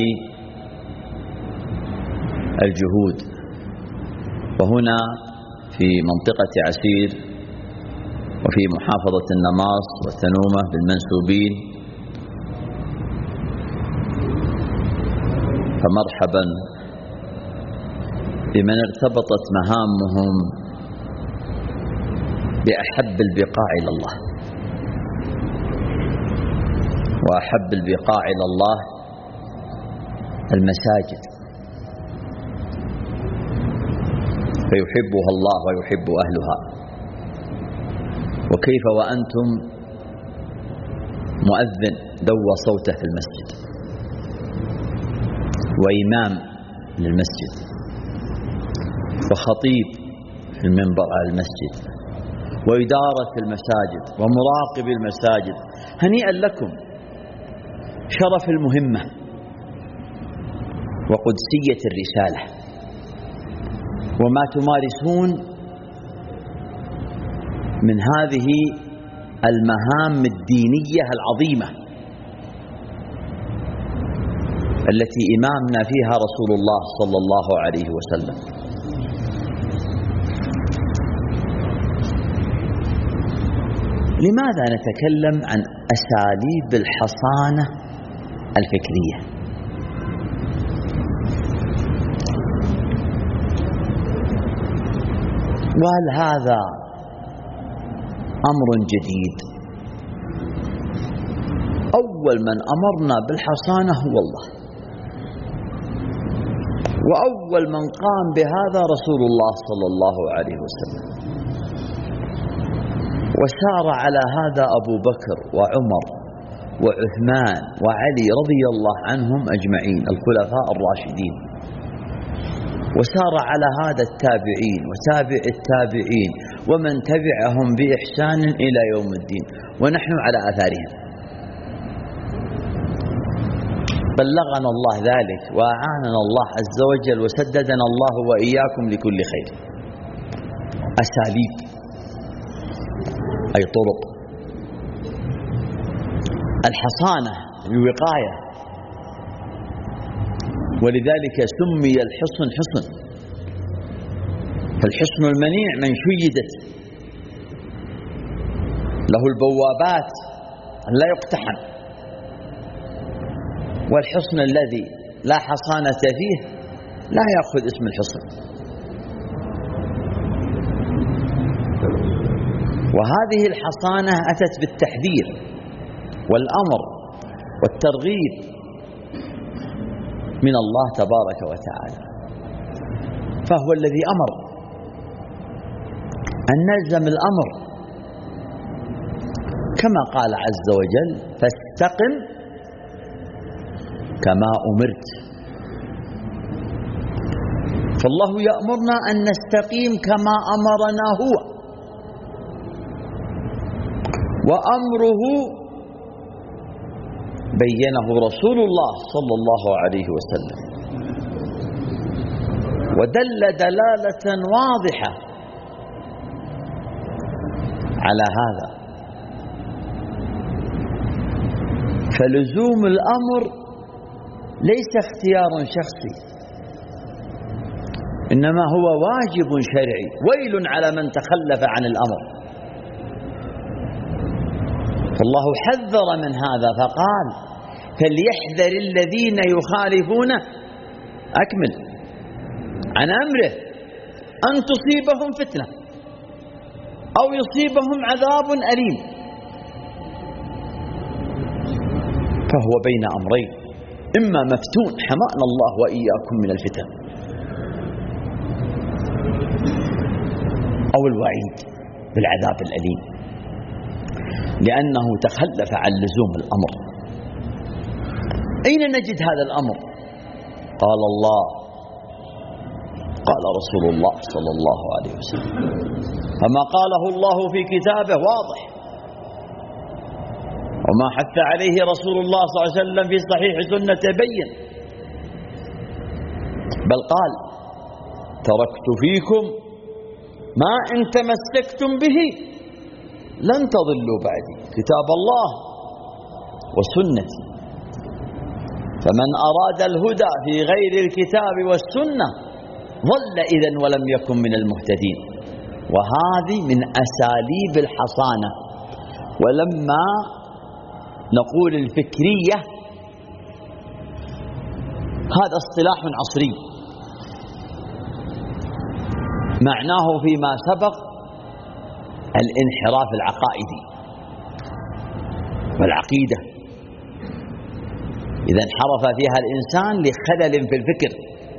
الجهود. وهنا في منطقة عسير وفي محافظة النماص والتنومة بالمنسوبين، فمرحبا بمن ارتبطت مهامهم بأحب البقاع إلى الله. وأحب البقاع إلى الله المساجد فيحبها الله ويحب أهلها، وكيف وأنتم مؤذن دوى صوته في المسجد، وإمام للمسجد، وخطيب في المنبر على المسجد، وإدارة المساجد، ومراقب المساجد. هنيئا لكم، شرف المهمة وقدسية الرسالة، وما تمارسون من هذه المهام الدينية العظيمة التي إمامنا فيها رسول الله صلى الله عليه وسلم. لماذا نتكلم عن أساليب الحصانة الفكرية؟ وهل هذا أمر جديد؟ أول من أمرنا بالحصانة هو الله، وأول من قام بهذا رسول الله صلى الله عليه وسلم، وسار على هذا أبو بكر وعمر وعثمان وعلي رضي الله عنهم أجمعين الخلفاء الراشدين، وسار على هذا التابعين وتابع التابعين ومن تبعهم بإحسان إلى يوم الدين، ونحن على آثارهم. بلغنا الله ذلك وأعاننا الله عز وجل، وسددنا الله وإياكم لكل خير. أساليب أي طرق. الحصانة الوقاية، ولذلك سمي الحصن حصن، فالحصن المنيع من شيدت له البوابات لا يقتحم، والحصن الذي لا حصانة فيه لا يأخذ اسم الحصن. وهذه الحصانة أتت بالتحذير والأمر والترغيب من الله تبارك وتعالى، فهو الذي أمر أن نلزم الأمر كما قال عز وجل: فاستقم كما أمرت. فالله يأمرنا أن نستقيم كما أمرنا هو، وأمره بينه رسول الله صلى الله عليه وسلم، ودل دلالة واضحة على هذا. فلزوم الأمر ليس اختيار شخصي، إنما هو واجب شرعي. ويل على من تخلف عن الأمر. فالله حذر من هذا فقال: فليحذر الذين يخالفون أكمل عن أمره أن تصيبهم فتنة أو يصيبهم عذاب أليم. فهو بين أمرين: إما مفتون حمانا الله وإياكم من الفتن، أو الوعيد بالعذاب الأليم، لأنه تخلف عن لزوم الأمر. أين نجد هذا الأمر؟ قال الله، قال رسول الله صلى الله عليه وسلم. فما قاله الله في كتابه واضح، وما حث عليه رسول الله صلى الله عليه وسلم في صحيح سنته بين، بل قال: تركت فيكم ما إن تمسكتم به لن تضلوا بعدي، كتاب الله وسنتي، فمن أراد الهدى في غير الكتاب والسنة ضل إذن ولم يكن من المهتدين. وهذه من أساليب الحصانة. ولما نقول الفكرية، هذا اصطلاح عصري معناه فيما سبق الانحراف العقائدي والعقيدة، إذا انحرف فيها الإنسان لخلل في الفكر.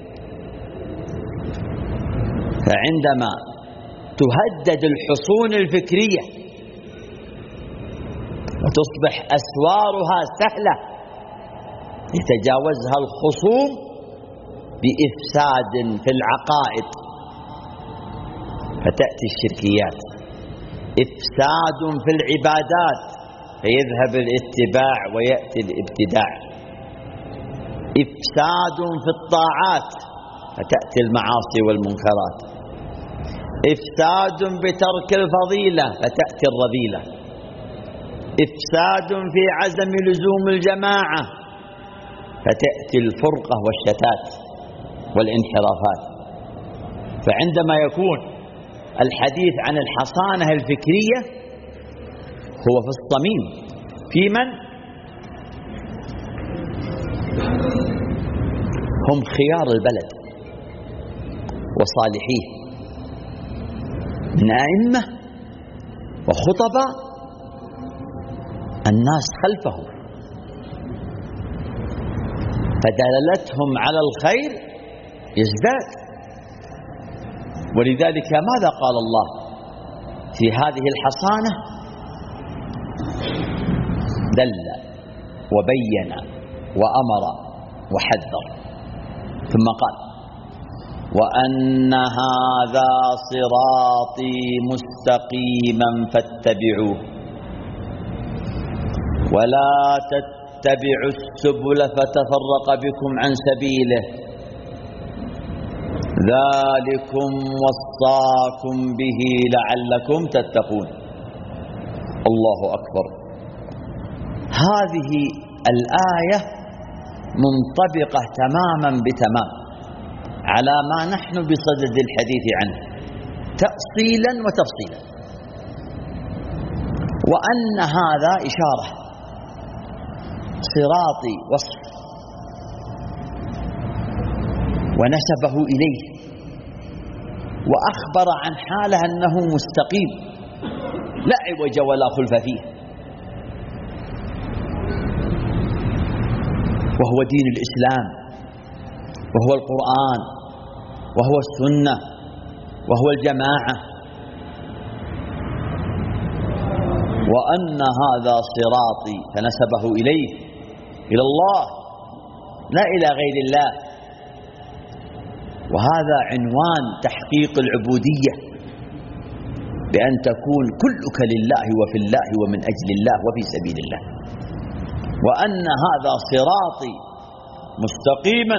فعندما تهدد الحصون الفكرية وتصبح أسوارها سهلة يتجاوزها الخصوم بإفساد في العقائد، فتأتي الشركيات، إفساد في العبادات فيذهب الاتباع ويأتي الابتداع، إفساد في الطاعات فتأتي المعاصي والمنكرات، إفساد بترك الفضيلة فتأتي الرذيلة، إفساد في عزم لزوم الجماعة فتأتي الفرقة والشتات والانحرافات. فعندما يكون الحديث عن الحصانة الفكرية هو في الصميم في من هم خيار البلد وصالحيه من أئمة وخطباء الناس خلفه، فدلالتهم على الخير يزداد. ولذلك ماذا قال الله في هذه الحصانة؟ دل وبين وأمر وحذر، ثم قال: وأن هذا صراطي مستقيما فاتبعوه ولا تتبعوا السبل فتفرق بكم عن سبيله ذلكم وصاكم به لعلكم تتقون. الله أكبر. هذه الآية منطبقة تماما بتمام على ما نحن بصدد الحديث عنه تأصيلا وتفصيلا. وأن هذا إشارة، صراطي وصف، ونسبه إليه وأخبر عن حاله أنه مستقيم لا عوج ولا خلف فيه، وهو دين الإسلام وهو القرآن وهو السنة وهو الجماعة. وأن هذا صراطي فنسبه إليه، إلى الله لا إلى غير الله. وهذا عنوان تحقيق العبودية، بأن تكون كلك لله وفي الله ومن أجل الله وفي سبيل الله. وأن هذا صراطي مستقيما،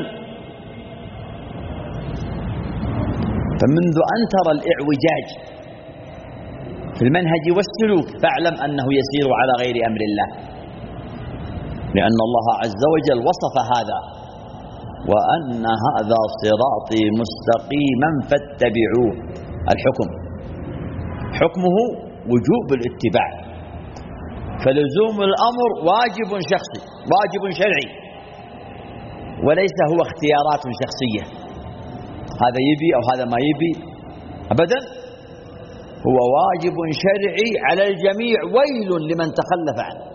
فمنذ أن ترى الإعوجاج في المنهج والسلوك فاعلم أنه يسير على غير أمر الله، لأن الله عز وجل وصف هذا: وأن هذا صراطي مستقيما فاتبعوه. الحكم حكمه وجوب الاتباع، فلزوم الأمر واجب شخصي، واجب شرعي، وليس هو اختيارات شخصية، هذا يبي أو هذا ما يبي أبدا، هو واجب شرعي على الجميع، ويل لمن تخلف عنه.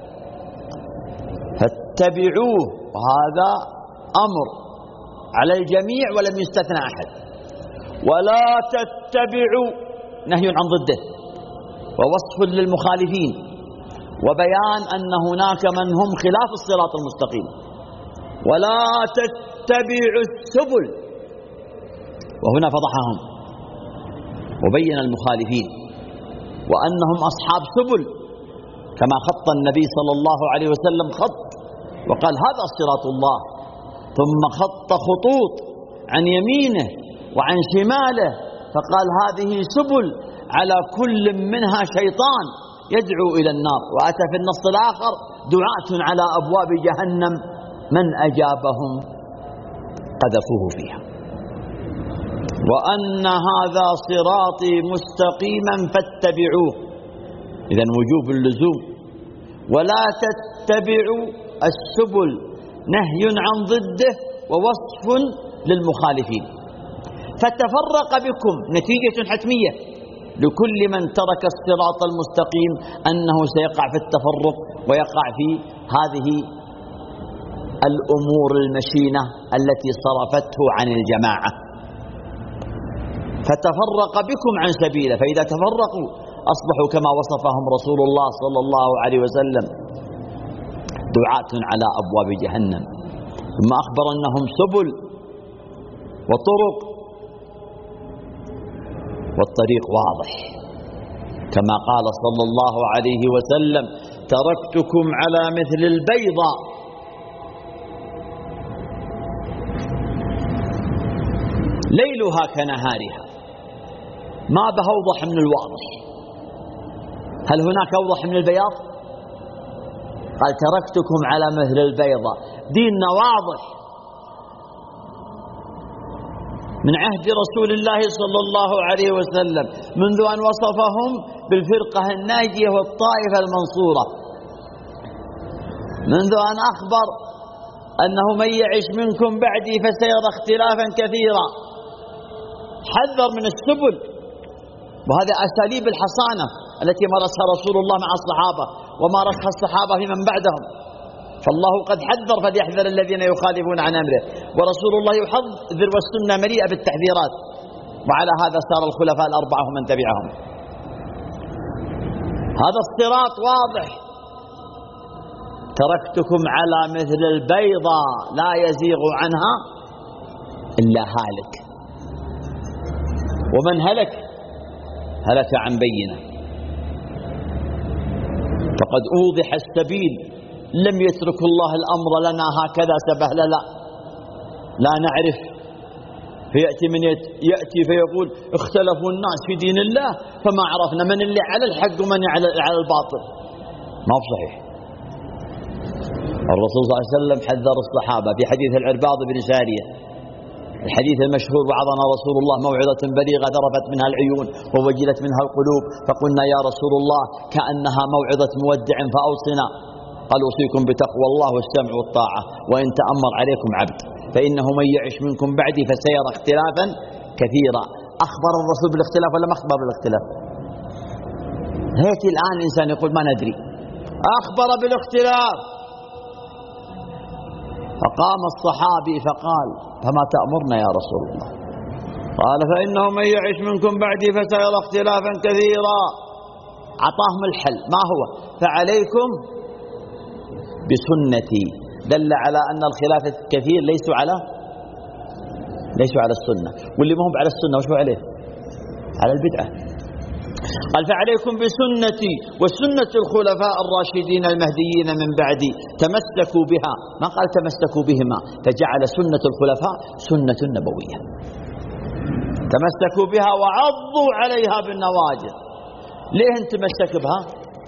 فاتبعوه، وهذا أمر على الجميع ولم يستثنى أحد. ولا تتبعوا نهي عن ضده ووصف للمخالفين، وبيان أن هناك من هم خلاف الصراط المستقيم. ولا تتبعوا السبل، وهنا فضحهم وبين المخالفين وأنهم أصحاب سبل، كما خط النبي صلى الله عليه وسلم خط وقال: هذا صراط الله، ثم خط خطوط عن يمينه وعن شماله فقال: هذه سبل على كل منها شيطان يدعو إلى النار. وأتى في النص الآخر: دعاة على أبواب جهنم من أجابهم قذفوه فيها. وأن هذا صراطي مستقيما فاتبعوه، إذن وجوب اللزوم. ولا تتبعوا السبل، نهي عن ضده ووصف للمخالفين، فتفرق بكم، نتيجة حتمية لكل من ترك الصراط المستقيم أنه سيقع في التفرق ويقع في هذه الأمور المشينة التي صرفته عن الجماعة، فتفرق بكم عن سبيله، فإذا تفرقوا أصبحوا كما وصفهم رسول الله صلى الله عليه وسلم دعاة على أبواب جهنم. ثم أخبر أنهم سبل وطرق، والطريق واضح كما قال صلى الله عليه وسلم: تركتكم على مثل البيضة ليلها كنهارها. ما به أوضح من الواضح. هل هناك أوضح من البياض؟ قال: تركتكم على مثل البيضة. ديننا واضح من عهد رسول الله صلى الله عليه وسلم، منذ أن وصفهم بالفرقة الناجية والطائفة المنصورة، منذ أن أخبر أنه من يعش منكم بعدي فسيرى اختلافا كثيرا، حذر من السبل، وهذه أساليب الحصانة التي مارسها رسول الله مع الصحابة ومارسها الصحابة في من بعدهم. فالله قد حذر فليحذر الذين يخالفون عن أمره، ورسول الله يحذر والسنة مليئة بالتحذيرات، وعلى هذا سار الخلفاء الأربعة ومن تبعهم. هذا الصراط واضح. تركتكم على مثل البيضة لا يزيغ عنها إلا هالك، ومن هلك هلك عن بينة. فقد أوضح السبيل، لم يترك الله الأمر لنا هكذا سبهللا، لا لا نعرف. فيأتي من يأتي فيقول: اختلفوا الناس في دين الله فما عرفنا من اللي على الحق ومن على الباطل. ما هو صحيح. الرسول صلى الله عليه وسلم حذر الصحابة في حديث العرباض بن سارية، الحديث المشهور: وعظنا رسول الله موعظة بليغة ذرفت منها العيون ووجلت منها القلوب، فقلنا يا رسول الله كأنها موعظة مودع فأوصنا. قال: أوصيكم بتقوى الله والسمع والطاعة وإن تأمر عليكم عبد، فإنه من يعش منكم بعدي فسيرى اختلافا كثيرا. أخبر الرسول بالاختلاف ولا ما أخبر بالاختلاف؟ هيك الآن الإنسان يقول ما ندري. أخبر بالاختلاف. فقام الصحابي فقال: فما تأمرنا يا رسول الله؟ قال: فإنه من يعش منكم بعدي فسيرى اختلافا كثيرا. عطاهم الحل، ما هو؟ فعليكم بسنتي. دل على أن الخلاف الكثير ليسوا على ليسوا على السنة، واللي ما هم على السنة وش هو عليه؟ على البدعة. قال: فعليكم بسنتي وسنة الخلفاء الراشدين المهديين من بعدي، تمسكوا بها. ما قال تمسكوا بهما، فجعل سنة الخلفاء سنة نبوية. تمسكوا بها وعضوا عليها بالنواجذ. ليه انت تمسك بها؟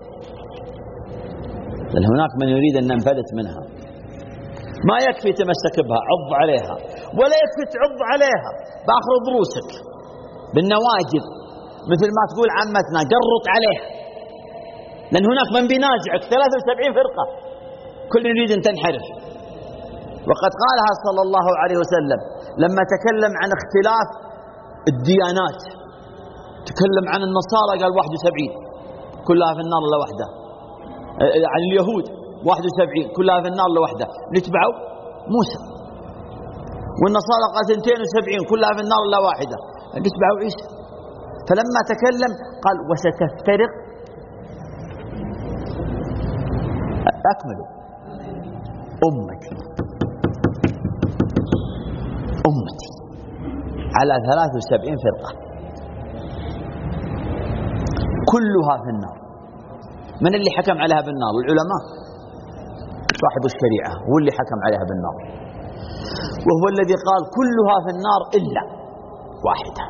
لأن هناك من يريد أن ننفلت منها. ما يكفي تمسك بها، عض عليها، ولا يكفي تعض عليها بآخر ضروسك بالنواجذ، مثل ما تقول عمتنا قرط عليها. لأن هناك من بينازعك ثلاثة وسبعين فرقة، كل يريد أن تنحرف. وقد قالها صلى الله عليه وسلم لما تكلم عن اختلاف الديانات، تكلم عن النصارى قال واحد وسبعين كلها في النار إلا واحدة، عن اليهود واحد وسبعين كلها في النار إلا واحدة نتبعوا موسى، والنصارى قال اثنتين وسبعين كلها في النار إلا واحدة نتبعوا عيسى. فلما تكلم قال: وستفترق أكملوا أمتي أمتي على ثلاث وسبعين فرقة كلها في النار. من اللي حكم عليها بالنار؟ العلماء، صاحب الشريعة هو اللي حكم عليها بالنار، وهو الذي قال كلها في النار إلا واحدة.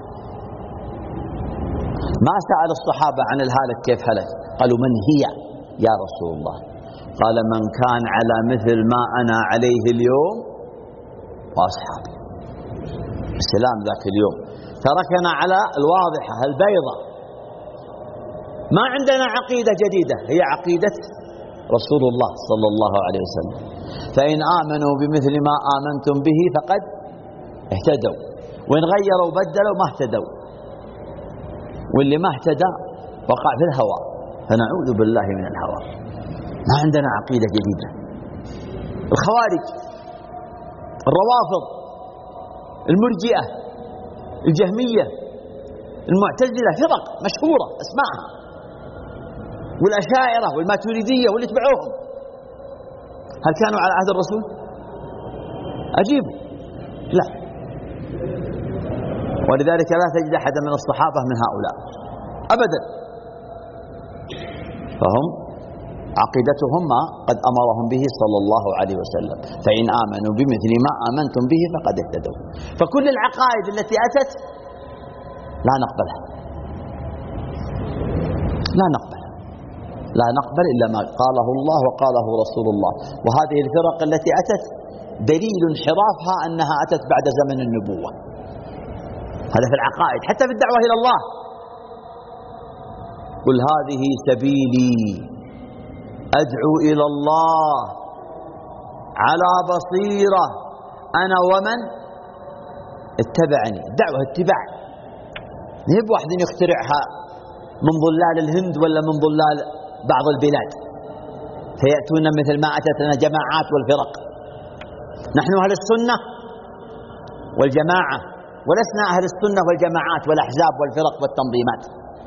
ما سأل الصحابة عن الهالك كيف هلك، قالوا: من هي يا رسول الله؟ قال: من كان على مثل ما أنا عليه اليوم وأصحابي. السلام ذاك اليوم تركنا على الواضحة البيضة، ما عندنا عقيدة جديدة، هي عقيدة رسول الله صلى الله عليه وسلم. فإن آمنوا بمثل ما آمنتم به فقد اهتدوا، وإن غيروا وبدلوا ما اهتدوا، واللي ما اهتدى وقع في الهوى، فنعوذ بالله من الهوى. ما عندنا عقيدة جديدة. الخوارج الروافض، المرجئة، الجهمية، المعتزلة، فرق مشهورة أسماءها، والأشاعرة والماتريدية واللي تبعوهم، هل كانوا على عهد الرسول؟ أجيبوا لا. ولذلك لا تجد أحدا من الصحابة من هؤلاء أبدا. فهم عقيدتهم ما قد أمرهم به صلى الله عليه وسلم، فإن آمنوا بمثل ما آمنتم به فقد اهتدوا. فكل العقائد التي أتت لا نقبلها، لا نقبل لا نقبل إلا ما قاله الله وقاله رسول الله. وهذه الفرق التي أتت دليل انحرافها أنها أتت بعد زمن النبوة. هذا في العقائد، حتى في الدعوة إلى الله. قل هذه سبيلي أدعو إلى الله على بصيرة أنا ومن اتبعني. الدعوة اتباع، ما هي بواحد يخترعها من ظلال الهند ولا من ظلال بعض البلاد فيأتون مثل ما أتتنا جماعات والفرق. نحن أهل السنة والجماعة، ولسنا أهل السنة والجماعات والأحزاب والفرق والتنظيمات.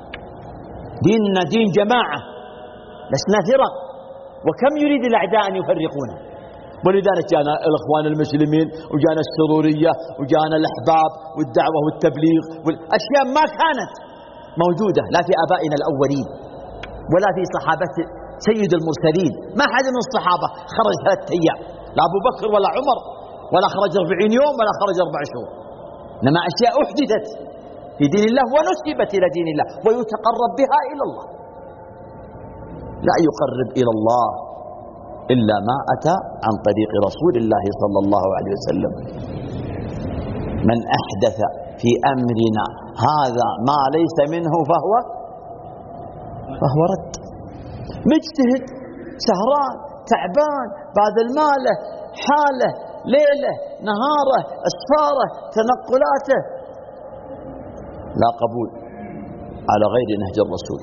ديننا دين جماعة، لسنا فرق. وكم يريد الأعداء أن يفرقونا، ولذلك جاءنا الإخوان المسلمين وجاءنا السرورية وجاءنا الأحباب والدعوة والتبليغ والأشياء ما كانت موجودة لا في آبائنا الأولين ولا في صحابة سيد المرسلين. ما حد من الصحابة خرج ثلاثة أيام، لا أبو بكر ولا عمر، ولا خرج أربعين يوم ولا خرج أربع شهور. إنما أشياء أحدثت في دين الله ونسبت إلى دين الله ويتقرب بها إلى الله. لا يقرب إلى الله إلا ما أتى عن طريق رسول الله صلى الله عليه وسلم. من أحدث في أمرنا هذا ما ليس منه فهو فهو رد. مجتهد سهران تعبان باذل ماله حاله ليله نهاره أسفاره تنقلاته، لا قبول على غير نهج الرسول.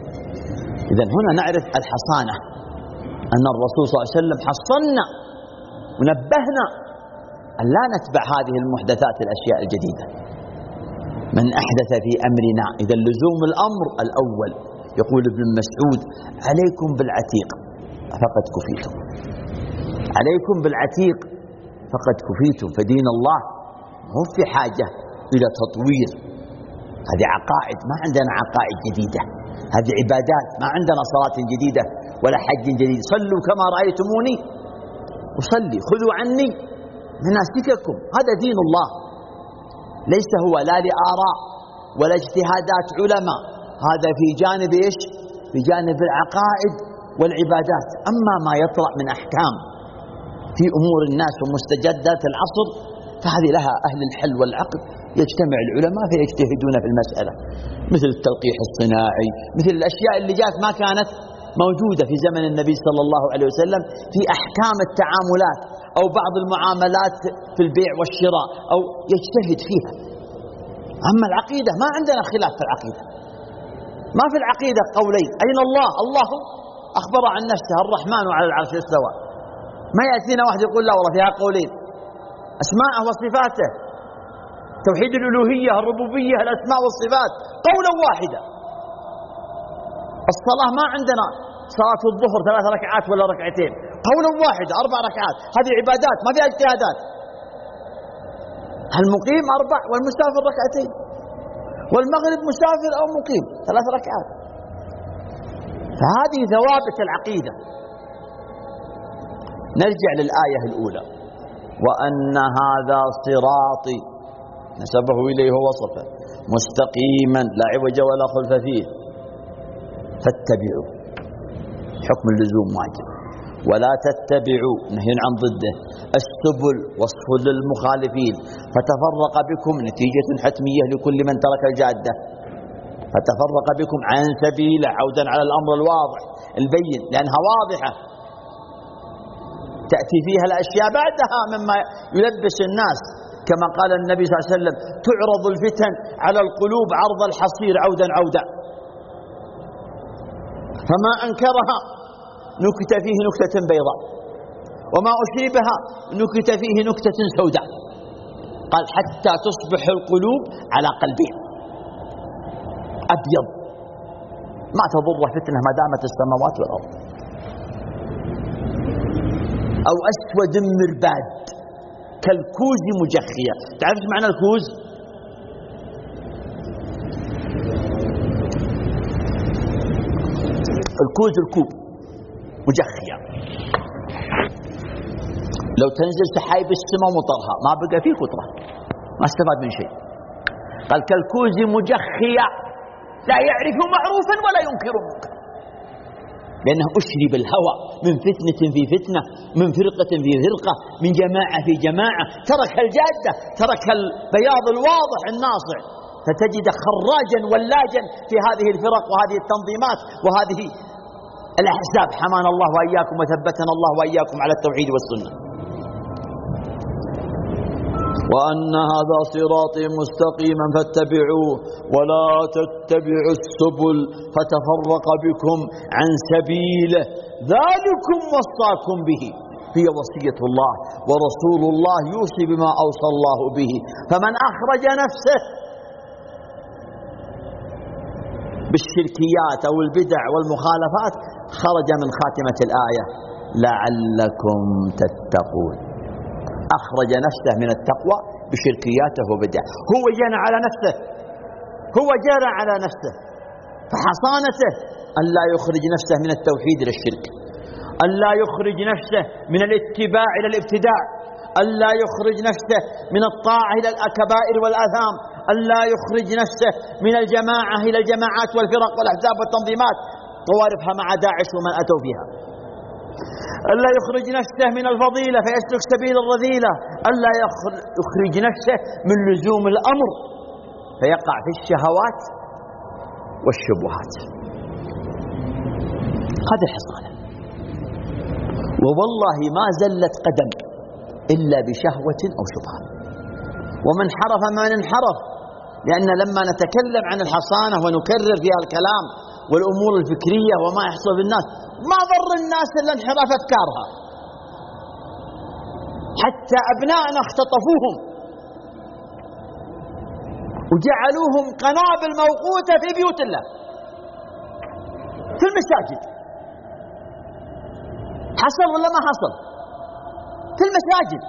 إذن هنا نعرف الحصانة، أن الرسول صلى الله عليه وسلم حصنا ونبهنا أن لا نتبع هذه المحدثات الأشياء الجديدة. من أحدث في أمرنا، إذا لزوم الأمر الأول. يقول ابن مسعود عليكم بالعتيق فقد كفيتم، عليكم بالعتيق فقد كفيتم. فدين الله هو في حاجة إلى تطوير. هذه عقائد، ما عندنا عقائد جديدة. هذه عبادات، ما عندنا صلاة جديدة ولا حج جديد. صلوا كما رأيتموني أصلي، خذوا عني مناسككم. هذا دين الله، ليس هو لا لآراء ولا اجتهادات علماء. هذا في جانب إيش؟ في جانب العقائد والعبادات. أما ما يطلع من أحكام في أمور الناس ومستجدات العصر فهذه لها أهل الحل والعقد، يجتمع العلماء فيجتهدون في المسألة، مثل التلقيح الصناعي، مثل الأشياء اللي جات ما كانت موجودة في زمن النبي صلى الله عليه وسلم في أحكام التعاملات أو بعض المعاملات في البيع والشراء، أو يجتهد فيها. أما العقيدة ما عندنا خلاف في العقيدة، ما في العقيدة قولين. أين الله؟ الله أخبر عن نفسه الرحمن على العرش استوى. ما يأتينا واحد يقول لا والله فيها قولين، أسماءه وصفاته، توحيد الألوهية الربوبية الأسماء والصفات قولا واحدا. الصلاة ما عندنا صلاة الظهر ثلاث ركعات ولا ركعتين، قولا واحدا أربع ركعات. هذه عبادات ما فيها اجتهادات. المقيم أربع والمسافر ركعتين، والمغرب مسافر أو مقيم ثلاث ركعات. فهذه ثوابت العقيدة. نرجع للآية الأولى، وأن هذا صراطي نسبه إليه وصفه مستقيما لا عوج ولا خلف فيه فاتبعوا، حكم اللزوم واجب، ولا تتبعوا نهي عن ضده، السبل وصف للمخالفين فتفرق بكم نتيجة حتمية لكل من ترك الجادة، فتفرق بكم عن سبيله، عودا على الأمر الواضح البين لأنها واضحة تأتي فيها الأشياء بعدها مما يلبس الناس، كما قال النبي صلى الله عليه وسلم تعرض الفتن على القلوب عرض الحصير عودا عودا، فما أنكرها نكت فيه نكتة بيضاء وما أشربها نكت فيه نكتة سوداء. قال حتى تصبح القلوب على قلبين أبيض ما تضر فتنة ما دامت السماوات والأرض، أو أسود مرباد كالكوز مجخية. تعرف معنى الكوز؟ الكوز الكوب مجخية، لو تنزل سحايب السماء ومطرها ما بقى فيه قطرة ما استفاد من شيء. قال كالكوز مجخية لا يعرف معروفا ولا ينكر منكرا، لأنه أشرب الهوى من فتنة في فتنة، من فرقة في فرقة، من جماعة في جماعة، ترك الجادة، ترك البياض الواضح الناصع، فتجد خراجا ولاجا في هذه الفرق وهذه التنظيمات وهذه الأحزاب. حمانا الله وإياكم وثبتنا الله وإياكم على التوحيد والسنة. وأن هذا صراطي مستقيما فاتبعوه ولا تتبعوا السبل فتفرق بكم عن سبيله ذلكم وصاكم به. هي وصية الله، ورسول الله يوصي بما أوصى الله به. فمن أخرج نفسه بالشركيات أو البدع والمخالفات خرج من خاتمة الآية لعلكم تتقون. أخرج نفسه من التقوى بشركياته وبدعه. هو جنى على نفسه، هو جرى على نفسه، فحصانته أن لا يخرج نفسه من التوحيد إلى الشرك، أن لا يخرج نفسه من الاتباع إلى الابتداع، أن لا يخرج نفسه من الطاعة إلى الكبائر والآثام، أن لا يخرج نفسه من الجماعة إلى الجماعات والفرق والأحزاب والتنظيمات طوارفها مع داعش ومن أتوا فيها. ألا يخرج نفسه من الفضيلة فيسلك سبيل الرذيلة، ألا يخرج نفسه من لزوم الأمر فيقع في الشهوات والشبهات. هذه الحصانة. ووالله ما زلت قدم إلا بشهوة أو شبهة. ومن حرف ما انحرف، لأن لما نتكلم عن الحصانة ونكرر فيها الكلام والأمور الفكرية وما يحصل بالناس، ما ضر الناس إلا انحراف أفكارها. حتى أبنائنا اختطفوهم وجعلوهم قنابل موقوتة في بيوت الله في المساجد. حصل ولا ما حصل؟ في المساجد.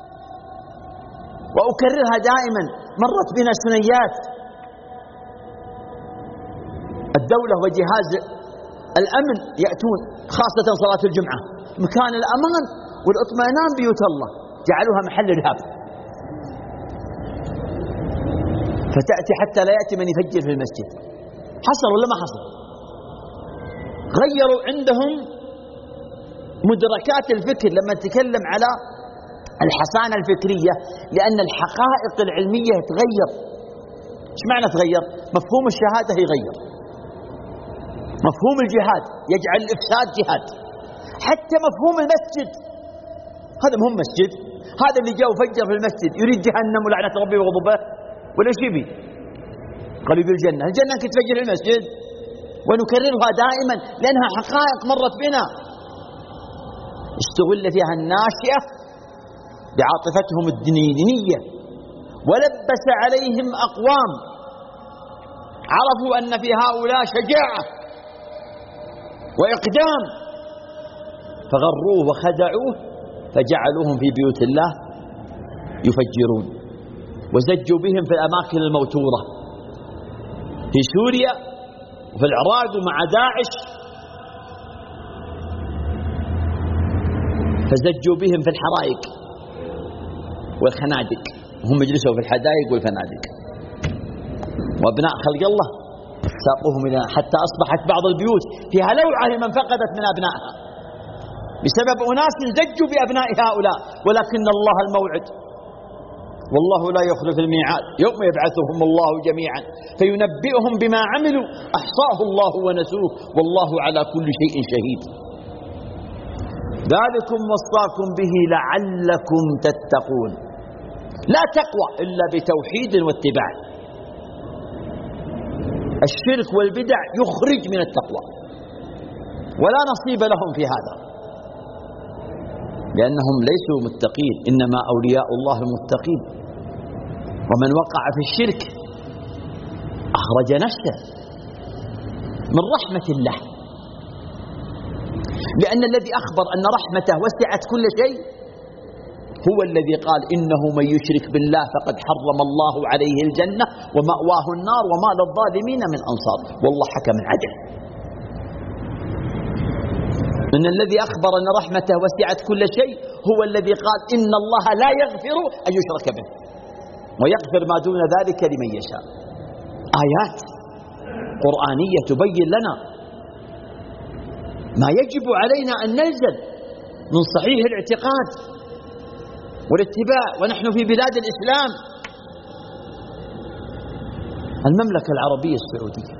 وأكررها دائما، مرت بنا سنيات الدولة وجهاز الأمن يأتون خاصة صلاة الجمعة، مكان الأمان والاطمئنان بيوت الله جعلوها محل إرهاب. فتأتي حتى لا يأتي من يفجر في المسجد. حصل ولا ما حصل؟ غيروا عندهم مدركات الفكر لما نتكلم على الحصانة الفكرية، لأن الحقائق العلمية تغير. ايش معنى تغير؟ مفهوم الشهادة يغير، مفهوم الجهاد يجعل الإفساد جهاد، حتى مفهوم المسجد. هذا مهم مسجد، هذا اللي جاء وفجر في المسجد يريد جهنم ولعنة ربي وغضبه ولا شيء بي قريب الجنة. الجنة كنت تفجر في المسجد. ونكررها دائما لأنها حقائق مرت بنا استغل فيها الناشئة بعاطفتهم الدينية، ولبس عليهم أقوام عرفوا أن في هؤلاء شجاعة وإقدام فغروه وخدعوه فجعلوهم في بيوت الله يفجرون، وزجوا بهم في الأماكن الموتورة في سوريا وفي العراق ومع داعش، فزجوا بهم في الحرائق والخنادق، وهم يجلسوا في الحدائق والفنادق. وابناء خلق الله ساقوهم إلى حتى أصبحت بعض البيوت فيها لوعة لمن فقدت من أبنائها بسبب أناس زجوا بأبناء هؤلاء. ولكن الله الموعد، والله لا يخلف الميعاد، يوم يبعثهم الله جميعا فينبئهم بما عملوا أحصاه الله ونسوه والله على كل شيء شهيد. ذلكم وصاكم به لعلكم تتقون. لا تقوى إلا بتوحيد واتباع. الشرك والبدع يخرج من التقوى ولا نصيب لهم في هذا، لأنهم ليسوا متقين، إنما أولياء الله المتقين. ومن وقع في الشرك أخرج نفسه من رحمة الله، لأن الذي أخبر أن رحمته وسعت كل شيء هو الذي قال إنه من يشرك بالله فقد حرم الله عليه الجنة ومأواه النار وما للظالمين من أنصار، والله حكم عدل. إن الذي أخبر أن رحمته وسعت كل شيء هو الذي قال إن الله لا يغفر أن يشرك به ويغفر ما دون ذلك لمن يشاء. آيات قرآنية تبين لنا ما يجب علينا أن نلزم من صحيح الاعتقاد والاتباع، ونحن في بلاد الإسلام. المملكة العربية السعودية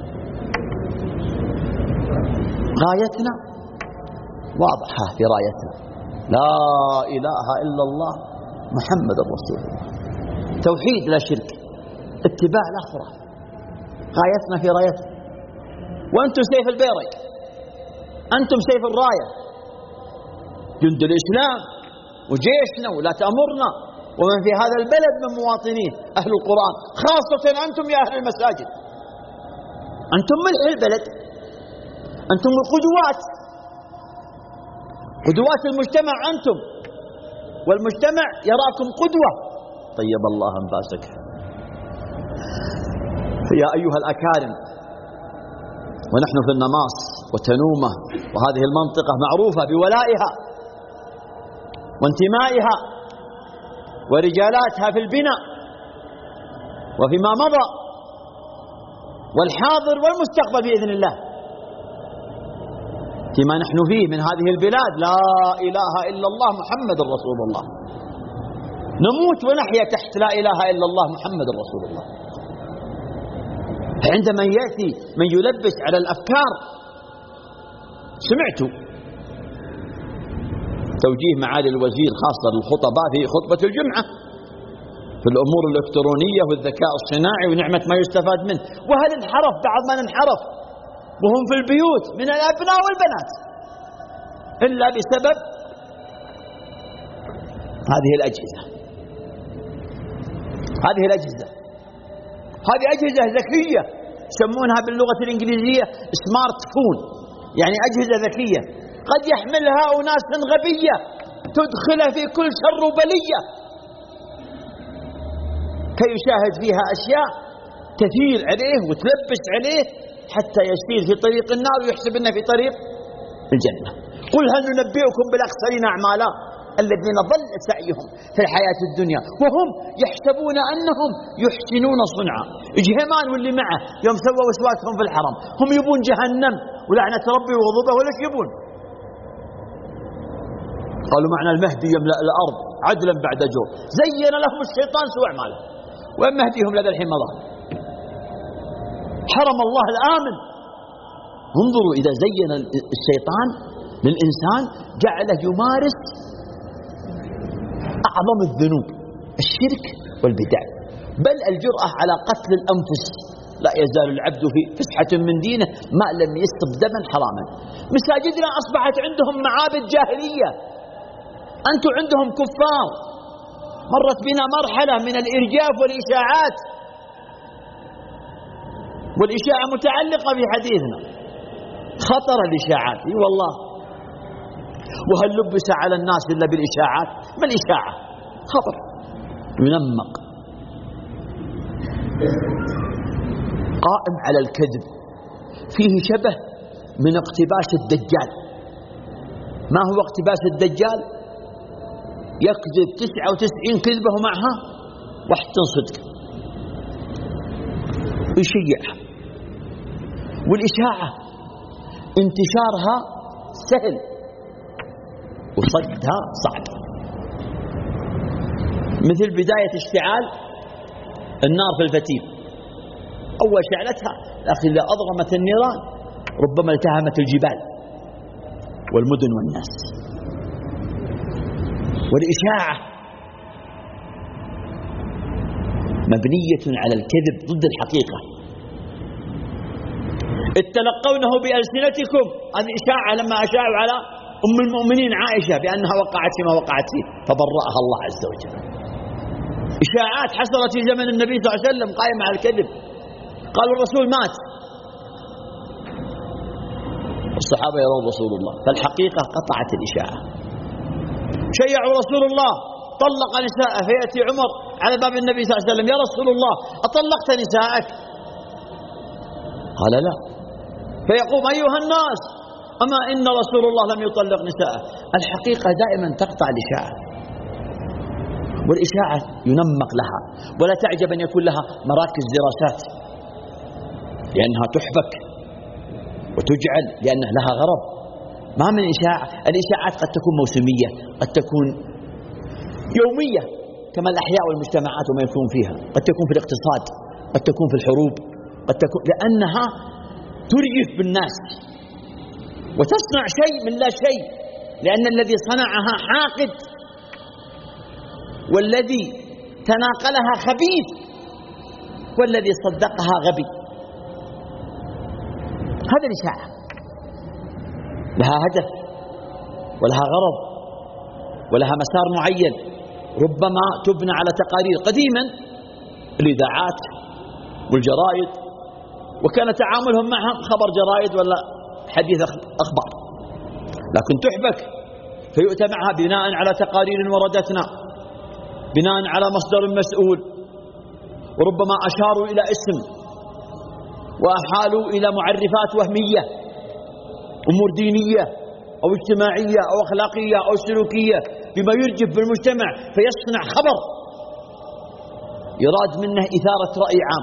غايتنا واضحة في رايتنا، لا إله إلا الله محمد رسول الله، توحيد لا شرك، اتباع لا خرافة، غايتنا في رايتنا. وأنتم سيف البيرق، أنتم سيف الراية، جند الإسلام وجيشنا ولاة أمرنا ومن في هذا البلد من مواطنيه أهل القرآن، خاصة أنتم يا أهل المساجد، أنتم ملح البلد، أنتم القدوات، قدوات المجتمع أنتم، والمجتمع يراكم قدوة. طيب الله أنفاسك. يا أيها الأكارم، ونحن في النماص وتنومة، وهذه المنطقة معروفة بولائها وانتمائها ورجالاتها في البناء وفيما مضى والحاضر والمستقبل بإذن الله، فيما نحن فيه من هذه البلاد لا إله إلا الله محمد رسول الله، نموت ونحيا تحت لا إله إلا الله محمد رسول الله. عندما يأتي من يلبس على الأفكار، سمعت توجيه معالي الوزير خاصة للخطباء في خطبة الجمعة في الأمور الإلكترونية والذكاء الصناعي ونعمة ما يستفاد منه، وهل انحرف بعض من انحرف وهم في البيوت من الأبناء والبنات إلا بسبب هذه الأجهزة. هذه الأجهزة هذه أجهزة ذكية يسمونها باللغة الإنجليزية سمارت فون، يعني أجهزة ذكية قد يحملها أناس غبية تدخله في كل شر وبلية، كي يشاهد فيها أشياء تثير عليه وتلبس عليه حتى يسير في طريق النار ويحسب أنه في طريق الجنة. قل هل ننبئكم بالأخسرين أعمالا الذين ضل سعيهم في الحياة الدنيا وهم يحسبون أنهم يحسنون صنعا. إجهمان واللي معه يوم سووا وسواسهم في الحرم هم يبون جهنم ولعنة ربي وغضبه، ولا يبون؟ قالوا معنا المهدي يملأ الأرض عدلا بعد جور، زين لهم الشيطان سوء أعمالهم، وين مهديهم لدى الحين مضى؟ حرم الله الآمن. انظروا إذا زين الشيطان للإنسان جعله يمارس أعظم الذنوب، الشرك والبدع، بل الجرأة على قتل الأنفس. لا يزال العبد في فسحة من دينه ما لم يسقط دما حراما. مساجدنا أصبحت عندهم معابد جاهلية، أنتم عندهم كفار. مرت بنا مرحلة من الإرجاف والإشاعات، والإشاعة متعلقة في حديثنا، خطر الإشاعات. اي والله، وهل لبس على الناس إلا بالإشاعات؟ ما الإشاعة؟ خطر ينمق قائم على الكذب، فيه شبه من اقتباس الدجال. ما هو اقتباس الدجال؟ يكذب تسعة وتسعين كذبة معها واحد صدق ويشيعها. والإشاعة انتشارها سهل وصدها صعب، مثل بداية اشتعال النار في الفتيل، أول شعلتها لكن إذا أضغمت النيران ربما التهمت الجبال والمدن والناس. والإشاعة مبنية على الكذب ضد الحقيقة. إذ تلقونه بألسنتكم، هذه إشاعة لما أشاعوا على أم المؤمنين عائشة بأنها وقعت فيما وقعت فيه فبرأها الله عز وجل. إشاعات حصلت في زمن النبي صلى الله عليه وسلم قائمة على الكذب، قالوا الرسول مات، الصحابة يرون رسول الله، فالحقيقة قطعت الإشاعة. شيعوا رسول الله طلق نساءه، فيأتي عمر على باب النبي صلى الله عليه وسلم: يا رسول الله أطلقت نساءك؟ قال لا. فيقوم: أيها الناس أما إن رسول الله لم يطلق نساءه. الحقيقة دائما تقطع الإشاعة، والإشاعة ينمق لها، ولا تعجب أن يكون لها مراكز دراسات لأنها تحبك وتجعل لأن لها غرض. ما من إشاعة، الإشاعات قد تكون موسمية، قد تكون يومية كما الأحياء والمجتمعات وما يكون فيها، قد تكون في الاقتصاد، قد تكون في الحروب، قد تكون لأنها ترجف بالناس وتصنع شيء من لا شيء، لأن الذي صنعها حاقد والذي تناقلها خبيث والذي صدقها غبي. هذا الإشاعة لها هدف ولها غرض ولها مسار معين، ربما تبنى على تقارير. قديما الإذاعات والجرائد وكان تعاملهم معها خبر جرائد ولا حديث أخبار، لكن تحبك فيؤتى معها بناء على تقارير وردتنا، بناء على مصدر مسؤول، وربما أشاروا إلى اسم وأحالوا إلى معرفات وهمية، أمور دينية أو اجتماعية أو أخلاقية أو سلوكية بما يرجف بالمجتمع، فيصنع خبر يراد منه إثارة رأي عام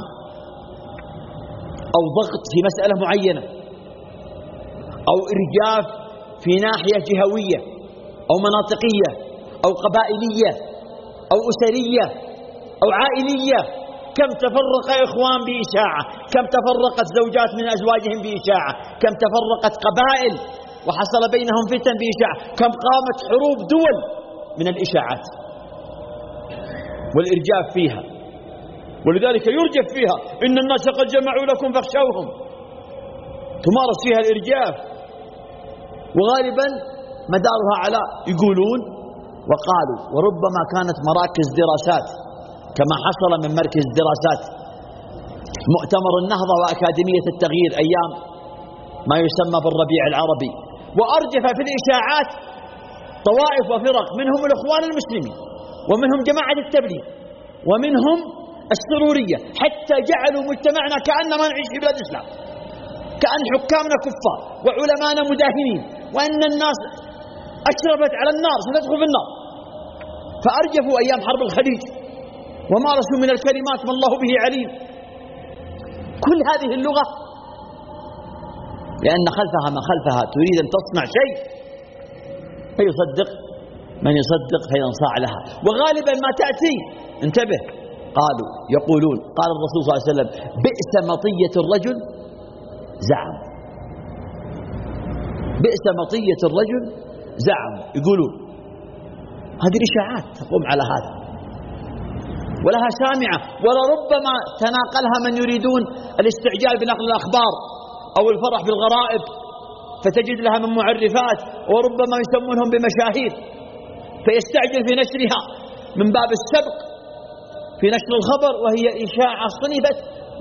أو ضغط في مسألة معينة أو إرجاف في ناحية جهوية أو مناطقية أو قبائلية أو أسرية أو عائلية. كم تفرق إخوان بإشاعة، كم تفرقت زوجات من أزواجهم بإشاعة، كم تفرقت قبائل وحصل بينهم فتن بإشاعة، كم قامت حروب دول من الإشاعات والإرجاف فيها. ولذلك يرجف فيها: إن الناس قد جمعوا لكم فاخشوهم، تمارس فيها الإرجاف، وغالبا مدارها على يقولون وقالوا. وربما كانت مراكز دراسات كما حصل من مركز دراسات مؤتمر النهضة وأكاديمية التغيير أيام ما يسمى بالربيع العربي، وأرجف في الإشاعات طوائف وفرق، منهم الإخوان المسلمين ومنهم جماعة التبليغ ومنهم السرورية، حتى جعلوا مجتمعنا كأنما نعيش في بلاد الإسلام، كأن حكامنا كفار وعلمانا مداهنين، وأن الناس أشرفت على النار ستدخل في النار. فأرجفوا أيام حرب الخليج ومارسوا من الكلمات ما الله به عليم. كل هذه اللغة لأن خلفها ما خلفها، تريد أن تصنع شيء فيصدق من يصدق فينصاع لها. وغالبا ما تأتي، انتبه، قالوا يقولون قال الرسول صلى الله عليه وسلم: بئس مطية الرجل زعم، بئس مطية الرجل زعم، يقولون. هذه الإشاعات تقوم على هذا ولها سامعة، ولربما تناقلها من يريدون الاستعجال بنقل الأخبار أو الفرح بالغرائب، فتجد لها من معرفات، وربما يسمونهم بمشاهير، فيستعجل في نشرها من باب السبق في نشر الخبر، وهي إشاعة صنفت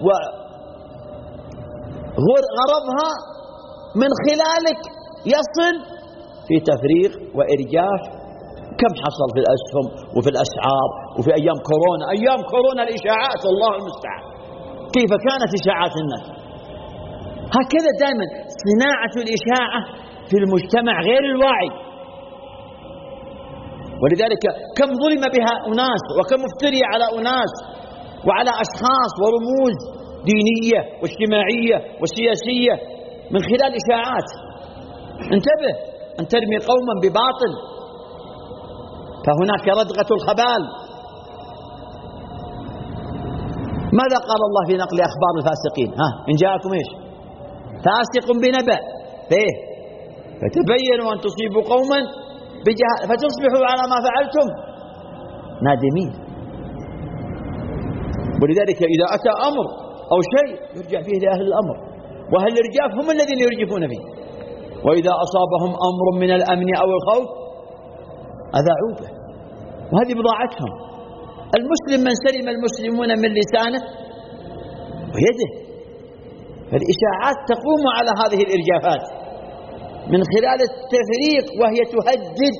وغرضها من خلالك يصل في تفريق وإرجاف. كم حصل في الأسهم وفي الأسعار وفي أيام كورونا، أيام كورونا الإشاعات والله المستعان كيف كانت إشاعات الناس. هكذا دائما صناعة الإشاعة في المجتمع غير الواعي. ولذلك كم ظلم بها أناس وكم افتري على أناس وعلى أشخاص ورموز دينية واجتماعية وسياسية من خلال إشاعات. انتبه أن ترمي قوما بباطل فهناك ردغة الخبال. ماذا قال الله في نقل أخبار الفاسقين؟ ها إن جاءكم إيش فاسق بنبأ فيه فتبينوا أن تصيبوا قوما بجهالة فتصبحوا على ما فعلتم نادمين. ولذلك إذا أتى أمر أو شيء يرجع فيه لأهل الأمر، وأهل الإرجاف هم الذين يرجفون فيه. وإذا أصابهم أمر من الأمن أو الخوف أذاعوا به، وهذه بضاعتهم. المسلم من سلم المسلمون من لسانه ويده. فالإشاعات تقوم على هذه الإرجافات من خلال التفريق، وهي تهدد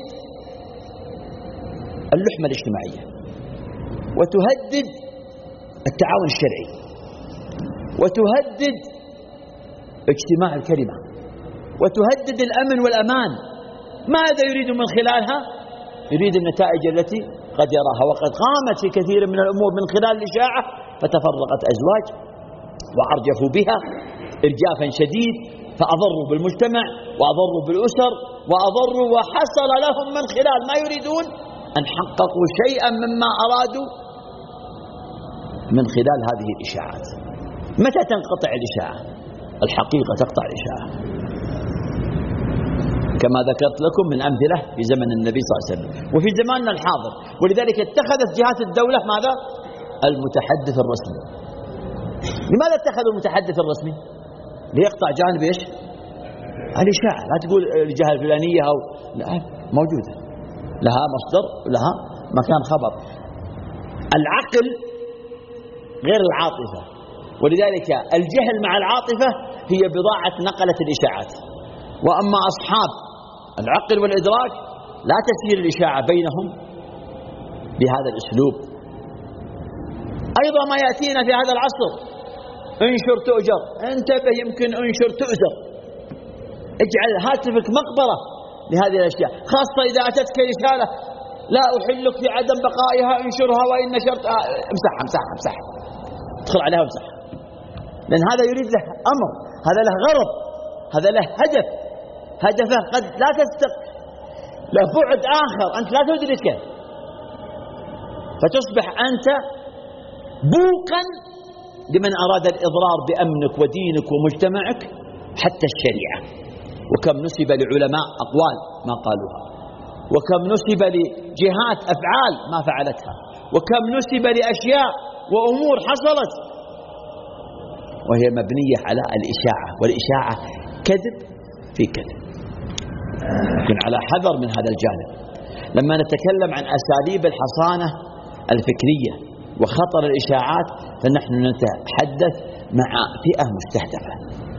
اللحمة الاجتماعية، وتهدد التعاون الشرعي، وتهدد اجتماع الكلمة، وتهدد الأمن والأمان. ماذا يريد من خلالها؟ يريد النتائج التي قد يراها، وقد قامت في كثير من الأمور من خلال الإشاعة، فتفرقت أزواج وأرجفوا بها إرجافا شديد، فأضروا بالمجتمع وأضروا بالأسر وأضروا، وحصل لهم من خلال ما يريدون أن حققوا شيئا مما أرادوا من خلال هذه الإشاعات. متى تنقطع الإشاعة؟ الحقيقة تقطع الإشاعة، كما ذكرت لكم من أمثلة في زمن النبي صلى الله عليه وسلم وفي زماننا الحاضر. ولذلك اتخذت جهات الدولة ماذا؟ المتحدث الرسمي. لماذا اتخذوا المتحدث الرسمي؟ ليقطع جانب ايش؟ الإشاعة. لا تقول الجهة الفلانية أو لا، موجودة، لها مصدر، لها مكان خبر. العقل غير العاطفة، ولذلك الجهل مع العاطفة هي بضاعة نقلة الإشاعات. وأما أصحاب العقل والإدراك لا تسير الإشاعة بينهم بهذا الأسلوب. أيضا ما يأتينا في هذا العصر: انشر تؤجر، انتبه يمكن انشر تؤجر. اجعل هاتفك مقبرة لهذه الأشياء، خاصة إذا أتتك رسالة لا أحلك في عدم بقائها، انشرها وإن نشرت امسحها امسحها امسحها، ادخل عليها وامسحها. لأن هذا يريد له أمر، هذا له غرض، هذا له هدف، هدفه قد لا تستق له بعد آخر أنت لا تدركه، فتصبح أنت بوقا لمن أراد الإضرار بأمنك ودينك ومجتمعك حتى الشريعة. وكم نسب لعلماء أقوال ما قالوها، وكم نسب لجهات أفعال ما فعلتها، وكم نسب لأشياء وأمور حصلت وهي مبنية على الإشاعة. والإشاعة كذب في كذب. نكون على حذر من هذا الجانب لما نتكلم عن أساليب الحصانة الفكرية وخطر الإشاعات، فنحن نتحدث مع فئة مستهدفة.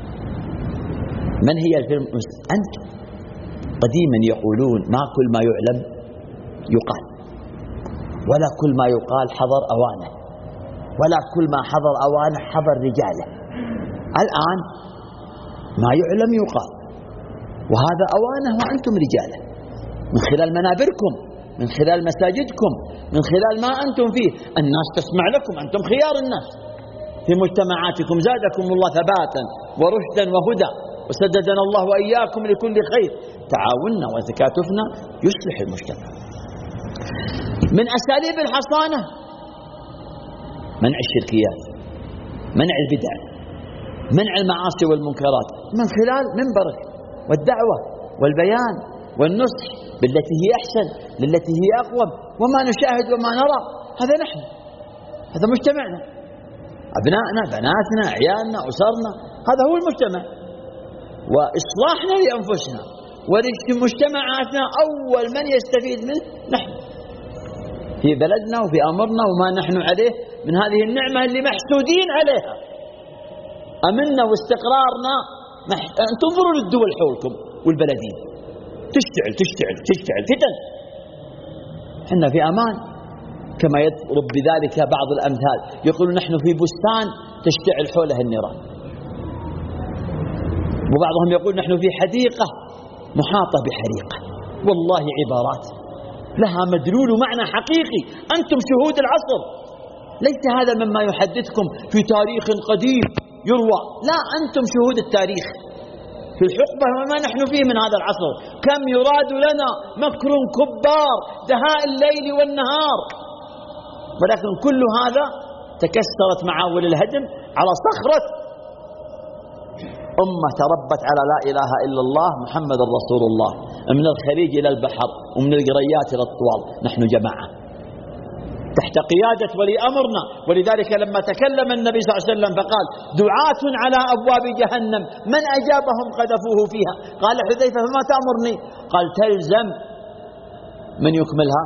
من هي الفئة؟ أنت. قديما يقولون: ما كل ما يعلم يقال، ولا كل ما يقال حضر أوانه، ولا كل ما حضر أوانه حضر رجاله. الآن ما يعلم يقال، وهذا أوانه وأنتم رجاله، من خلال منابركم، من خلال مساجدكم، من خلال ما أنتم فيه. الناس تسمع لكم، أنتم خيار الناس في مجتمعاتكم. زادكم الله ثباتا ورشدا وهدى، وسددنا الله وإياكم لكل خير. تعاوننا وتكاتفنا يصلح المجتمع. من أساليب الحصانة منع الشركيات، منع البدع، منع المعاصي والمنكرات من خلال منبرك والدعوة والبيان والنصح بالتي هي أحسن، للتي هي أقوم. وما نشاهد وما نرى هذا نحن، هذا مجتمعنا، أبنائنا، بناتنا، عيالنا، أسرنا، هذا هو المجتمع. وإصلاحنا لأنفسنا ولمجتمعاتنا أول من يستفيد منه نحن في بلدنا وفي أمرنا وما نحن عليه من هذه النعمة اللي محسودين عليها. أمننا واستقرارنا مح... تنظروا للدول حولكم والبلدين تشتعل تشتعل تشتعل فتن، احنا في أمان. كما يضرب بذلك بعض الأمثال، يقول نحن في بستان تشتعل حوله النيران، وبعضهم يقول نحن في حديقة محاطة بحريقة. والله عبارات لها مدلول ومعنى حقيقي. أنتم شهود العصر، ليس هذا مما يحدثكم في تاريخ قديم يروى، لا، أنتم شهود التاريخ في الحقبة وما نحن فيه من هذا العصر. كم يراد لنا مكر كبار دهاء الليل والنهار، ولكن كل هذا تكسرت معاول الهدم على صخرة أمة تربت على لا إله إلا الله محمد رسول الله، من الخليج إلى البحر ومن القريات إلى الطوال. نحن جماعة تحت قيادة ولي أمرنا. ولذلك لما تكلم النبي صلى الله عليه وسلم فقال دعاة على أبواب جهنم من أجابهم قذفوه فيها. قال حذيفة فما تأمرني؟ قال تلزم من يكملها.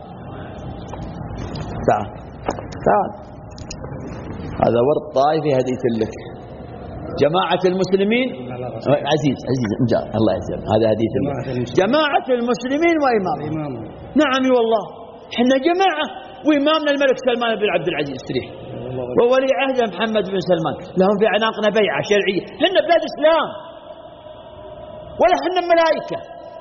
تعال تعال هذا ورد طائفي هديت لك. جماعة المسلمين عزيز عزيز انجار الله يسلم هذا هديت لك. جماعة المسلمين وإمام. نعم والله احنا جماعة وإمامنا الملك سلمان بن عبد العزيز استريح وولي عهد محمد بن سلمان لهم في عناقنا بيعة شرعية. احنا بلاد إسلام ولا احنا ملائكة.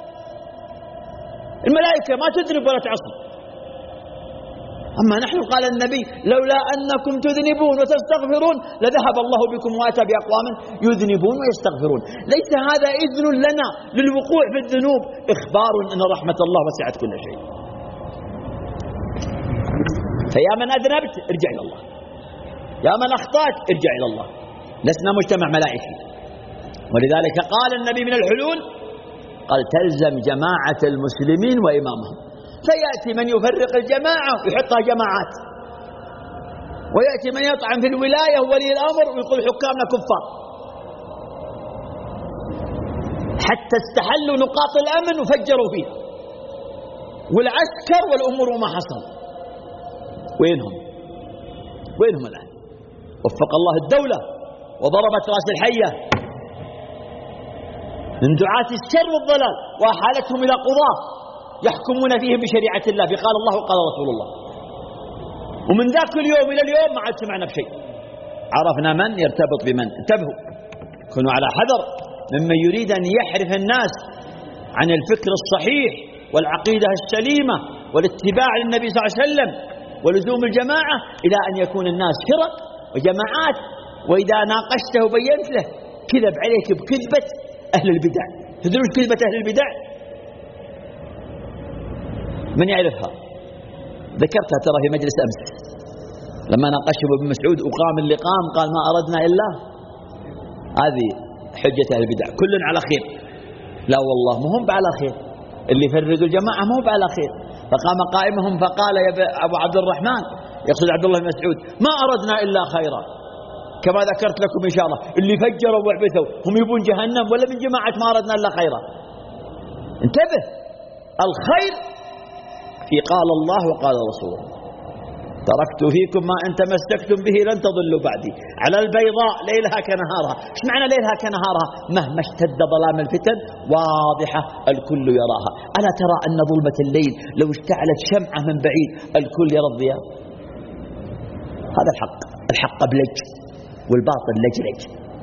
الملائكة ما تذنب ولا تعصي. أما نحن قال النبي لولا أنكم تذنبون وتستغفرون لذهب الله بكم وأتى بأقوام يذنبون ويستغفرون. ليس هذا إذن لنا للوقوع في الذنوب، إخبار أن رحمة الله وسعت كل شيء. فيا من أذنبت ارجع إلى الله، يا من أخطأت ارجع إلى الله. لسنا مجتمع ملائكي. ولذلك قال النبي من الحلول قال تلزم جماعة المسلمين وإمامهم. فيأتي من يفرق الجماعة ويحطها جماعات، ويأتي من يطعن في الولاية وولي الأمر ويقول حكامنا كفار، حتى استحلوا نقاط الأمن وفجروا فيه والعسكر والأمور وما حصل. وينهم وينهم الآن؟ وفق الله الدولة وضربت رأس الحية من دعاة الشر والضلال وأحالتهم إلى قضاة يحكمون فيهم بشريعة الله بقال الله وقال رسول الله. ومن ذاك اليوم إلى اليوم ما عاد سمعنا بشيء. عرفنا من يرتبط بمن. انتبهوا كونوا على حذر ممن يريد أن يحرف الناس عن الفكر الصحيح والعقيدة السليمة والاتباع للنبي صلى الله عليه وسلم ولزوم الجماعة إلى أن يكون الناس فرق وجماعات، وإذا ناقشته وبينت له كذب عليك بكذبة أهل البدع. تدرون كذبة أهل البدع؟ من يعرفها؟ ذكرتها ترى في مجلس أمس لما ناقشه ابن مسعود وقام اللي قام قال ما أردنا إلا هذه حجة أهل البدع كل على خير. لا والله ما هم على خير، اللي فرقوا الجماعة ما هم على خير. فقام قائمهم فقال يا أبو عبد الرحمن يقصد عبد الله بن مسعود ما أردنا إلا خيرا كما ذكرت لكم إن شاء الله. اللي فجروا وعبثوا هم يبون جهنم ولا من جماعة ما أردنا إلا خيرا. انتبه، الخير في قال الله وقال رسوله. تركت فيكم ما أن تمسكتم به لن تضلوا بعدي على البيضاء ليلها كنهارها. ايش معنى ليلها كنهارها؟ مهما اشتد ظلام الفتن واضحة الكل يراها. ألا ترى أن ظلمة الليل لو اشتعلت شمعة من بعيد الكل يرى الضياء؟ هذا الحق. الحق بلج والباطل لجلج.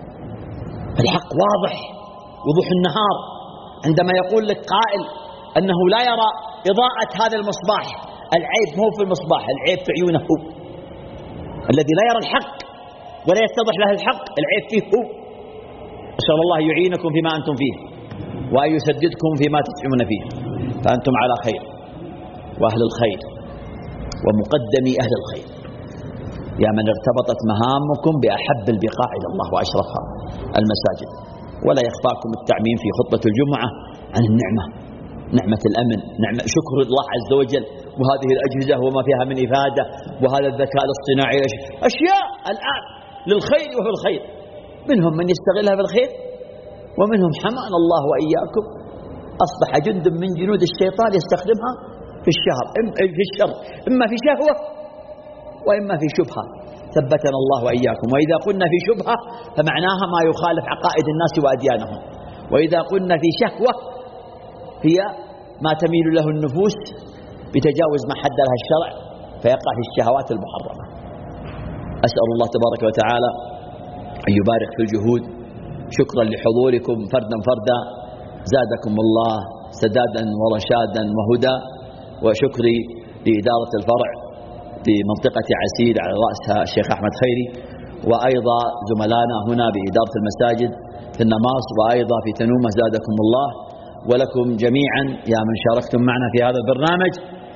الحق واضح وضوح النهار. عندما يقول لك قائل أنه لا يرى إضاءة هذا المصباح، العيب مو في المصباح، العيب في عيونه هو. الذي لا يرى الحق ولا يتضح له الحق العيب فيه هو. أسأل الله يعينكم فيما أنتم فيه وأن يسددكم فيما تسعون فيه. فأنتم على خير وأهل الخير ومقدمي أهل الخير، يا من ارتبطت مهامكم بأحب البقاع إلى الله وأشرفها المساجد. ولا يخفاكم التعميم في خطبة الجمعة عن النعمة، نعمة الأمن، نعمة شكر الله عز وجل، وهذه الأجهزة وما فيها من إفادة، وهذا الذكاء الاصطناعي، أشياء الآن للخير وفي الخير. منهم من يستغلها في الخير ومنهم حمانا الله وإياكم أصبح جند من جنود الشيطان يستخدمها في الشهر في الشر، إما في شهوة وإما في شبهة. ثبتنا الله وإياكم. وإذا قلنا في شبهة فمعناها ما يخالف عقائد الناس وأديانهم، وإذا قلنا في شهوة هي ما تميل له النفوس بتجاوز ما حد لها الشرع فيقع في الشهوات المحرمة. أسأل الله تبارك وتعالى أن يبارك في الجهود. شكرا لحضوركم فردا فردا، زادكم الله سدادا ورشادا وهدى. وشكري لإدارة الفرع في منطقة عسير على رأسها الشيخ أحمد خيري، وأيضا زملائنا هنا بإدارة المساجد في النماص وأيضا في تنومة، زادكم الله. ولكم جميعا يا من شاركتم معنا في هذا البرنامج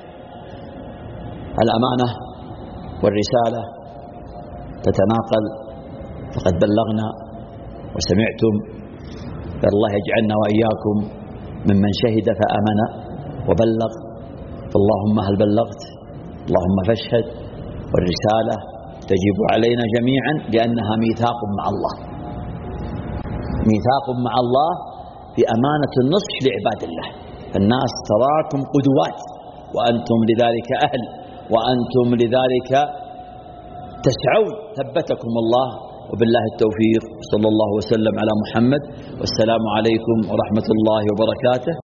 الأمانة والرسالة تتناقل، فقد بلغنا وسمعتم، فالله يجعلنا وإياكم ممن شهد فآمن وبلغ. فاللهم هل بلغت اللهم فاشهد والرسالة تجب علينا جميعا لأنها ميثاق مع الله، ميثاق مع الله بأمانة النصح لعباد الله. الناس تراكم قدوات وأنتم لذلك أهل وأنتم لذلك تسعون، ثبتكم الله وبالله التوفيق. صلى الله وسلم على محمد، والسلام عليكم ورحمة الله وبركاته.